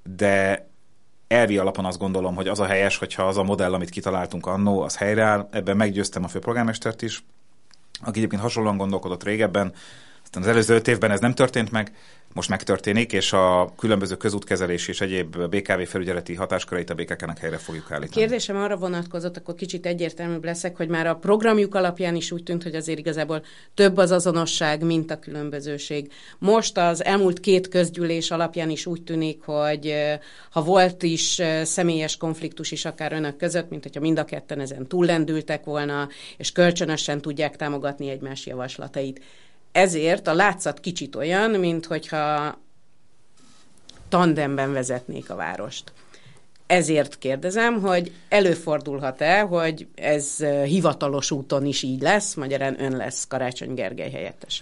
de elvi alapon azt gondolom, hogy az a helyes, hogyha az a modell, amit kitaláltunk annó, az helyreáll. Ebben meggyőztem a főpolgármestert is, aki egyébként hasonlóan gondolkodott régebben. Az előző öt évben ez nem történt meg, most megtörténik, és a különböző közútkezelés és egyéb bé ká vé felügyeleti hatásköreit a bé ká ká-nek helyre fogjuk állítani. Kérdésem arra vonatkozott, akkor kicsit egyértelműbb leszek, hogy már a programjuk alapján is úgy tűnt, hogy azért igazából több az azonosság, mint a különbözőség. Most az elmúlt két közgyűlés alapján is úgy tűnik, hogy ha volt is személyes konfliktus is akár önök között, mint hogyha mind a ketten ezen túllendültek volna, és kölcsönösen tudják támogatni egymás javaslatait. Ezért a látszat kicsit olyan, mint hogyha tandemben vezetnék a várost. Ezért kérdezem, hogy előfordulhat-e, hogy ez hivatalos úton is így lesz, magyarán ön lesz Karácsony Gergely helyettese?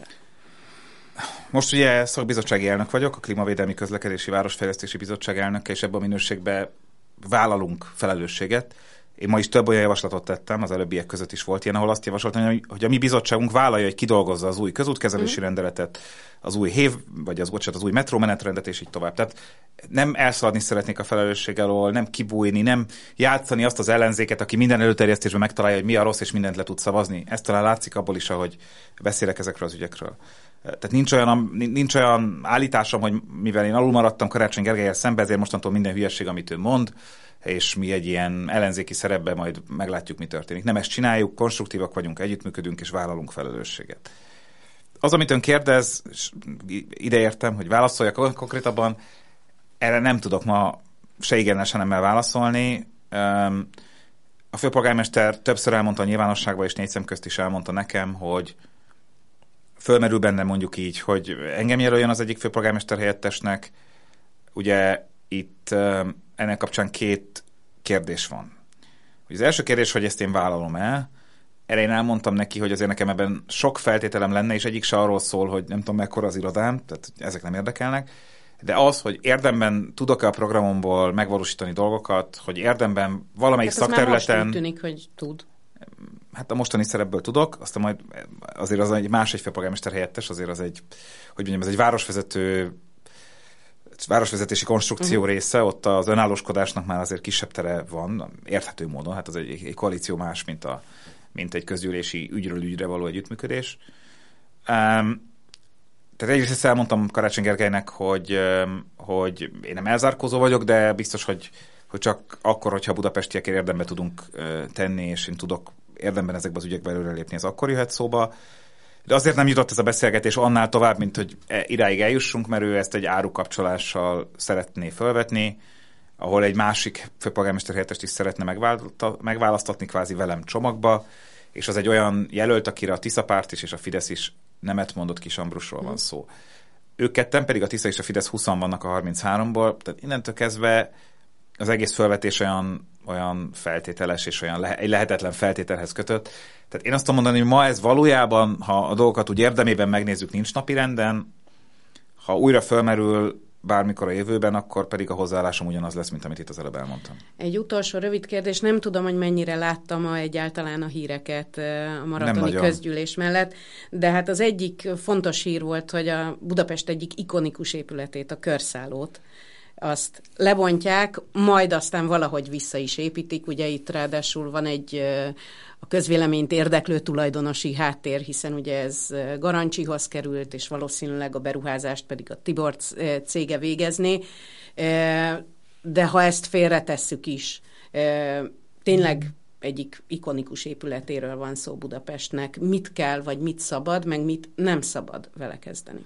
Most ugye szakbizottsági elnök vagyok, a Klímavédelmi Közlekedési Városfejlesztési Bizottság elnöke, és ebben a minőségben vállalunk felelősséget. Én ma is több olyan javaslatot tettem, az előbbiek között is volt ilyen, ahol azt javasoltam, hogy, hogy a mi bizottságunk vállalja, hogy kidolgozza az új közútkezelési mm. rendeletet, az új hév, vagy az, bocsánat, az új metrómenetrendet, és így tovább. Tehát nem elszaladni szeretnék a felelősség alól, nem kibújni, nem játszani azt az ellenzéket, aki minden előterjesztésben megtalálja, hogy mi a rossz, és mindent le tud szavazni. Ez talán látszik abból is, ahogy beszélek ezekről az ügyekről. Tehát nincs olyan, nincs olyan állításom, hogy mivel én alul maradtam Karácsony Gergellyel szembe, ezért mostantól minden hülyeség, amit ő mond, és mi egy ilyen ellenzéki szerepben majd meglátjuk, mi történik. Nem ezt csináljuk, konstruktívak vagyunk, együttműködünk, és vállalunk felelősséget. Az, amit ön kérdez, ideértem, hogy válaszoljak konkrétabban, erre nem tudok ma se igennel, se nemmel válaszolni. A főpolgármester többször elmondta a nyilvánosságban, és négy szem közt is elmondta nekem, hogy fölmerül bennem mondjuk így, hogy engem jelöljön az egyik főpolgármester helyettesnek. Ugye itt ennek kapcsán két kérdés van. Az első kérdés, hogy ezt én vállalom el. Erre én elmondtam neki, hogy azért nekem ebben sok feltételem lenne, és egyik se arról szól, hogy nem tudom mekkora az irodám, tehát ezek nem érdekelnek, de az, hogy érdemben tudok-e a programomból megvalósítani dolgokat, hogy érdemben valamelyik hát szakterületen... Hát most úgy tűnik, hogy tud. Hát a mostani szerepből tudok, aztán majd azért az egy más egy főpolgármester helyettes, azért az egy, hogy mondjam, ez egy városvezető városvezetési konstrukció uh-huh. része, ott az önállóskodásnak már azért kisebb tere van, érthető módon, hát az egy, egy koalíció más, mint, a, mint egy közgyűlési ügyről ügyre való együttműködés. Um, tehát egyrészt ezt elmondtam Karácsony Gergelynek, hogy, um, hogy én nem elzárkózó vagyok, de biztos, hogy, hogy csak akkor, hogyha a budapestiekért érdembe tudunk uh, tenni, és én tudok érdemben ezekbe az ügyekbe előrelépni, ez akkor jöhet szóba. De azért nem jutott ez a beszélgetés annál tovább, mint hogy idáig eljussunk, mert ő ezt egy árukapcsolással szeretné fölvetni, ahol egy másik főpolgármester helyettest is szeretne megválasztatni kvázi velem csomagba, és az egy olyan jelölt, akire a Tisza párt is és a Fidesz is nemet mondott, Kis Ambrusról van szó. Ők ketten pedig a Tisza és a Fidesz húszan vannak a harmincháromból, tehát innentől kezdve az egész fölvetés olyan, olyan feltételes és olyan le, egy lehetetlen feltételhez kötött. Tehát én azt tudom mondani, hogy ma ez valójában, ha a dolgokat úgy érdemében megnézzük, nincs napirenden, ha újra fölmerül bármikor a jövőben, akkor pedig a hozzáállásom ugyanaz lesz, mint amit itt az előbb elmondtam. Egy utolsó rövid kérdés, nem tudom, hogy mennyire láttam ma egyáltalán a híreket a maratoni közgyűlés mellett, de hát az egyik fontos hír volt, hogy a Budapest egyik ikonikus épületét, a Körszállót, azt lebontják, majd aztán valahogy vissza is építik. Ugye itt ráadásul van egy a közvéleményt érdeklő tulajdonosi háttér, hiszen ugye ez Garancsihoz került, és valószínűleg a beruházást pedig a Tibor cége végezné. De ha ezt félretesszük is, tényleg egyik ikonikus épületéről van szó Budapestnek. Mit kell, vagy mit szabad, meg mit nem szabad vele kezdeni?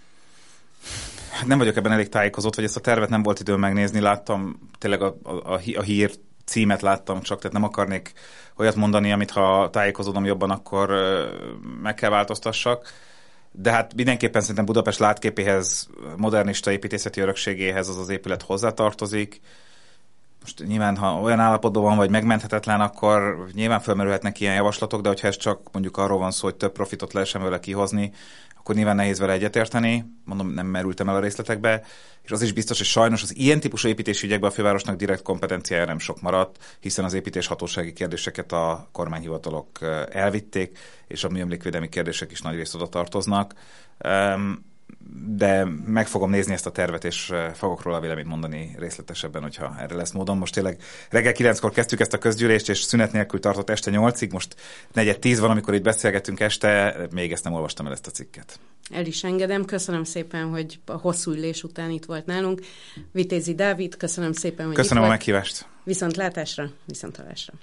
Nem vagyok ebben elég tájékozott, vagy ezt a tervet nem volt időm megnézni, láttam, tényleg a, a, a hír címet láttam csak, tehát nem akarnék olyat mondani, amit ha tájékozódom jobban, akkor meg kell változtassak. De hát mindenképpen szerintem Budapest látképéhez, modernista építészeti örökségéhez az az épület hozzátartozik. Most nyilván, ha olyan állapotban van, vagy megmenthetetlen, akkor nyilván felmerülhetnek ilyen javaslatok, de hogyha ez csak mondjuk arról van szó, hogy több profitot lehessen vele kihozni, akkor nyilván nehéz vele egyetérteni, mondom, nem merültem el a részletekbe, és az is biztos, hogy sajnos az ilyen típusú építési ügyekben a fővárosnak direkt kompetenciája nem sok maradt, hiszen az építéshatósági kérdéseket a kormányhivatalok elvitték, és a műemlékvédelmi kérdések is nagy részt oda tartoznak. de meg fogom nézni ezt a tervet, és fogok róla véleményt mondani részletesebben, hogyha erre lesz módon. Most tényleg reggel kilenckor kezdtük ezt a közgyűlést, és szünet nélkül tartott este nyolcig, most negyed tíz van, amikor itt beszélgetünk este, még ezt nem olvastam el, ezt a cikket. El is engedem, köszönöm szépen, hogy a hosszú ülés után itt volt nálunk. Vitézi Dávid, köszönöm szépen, hogy köszönöm itt a meghívást. Viszontlátásra, viszonthallásra.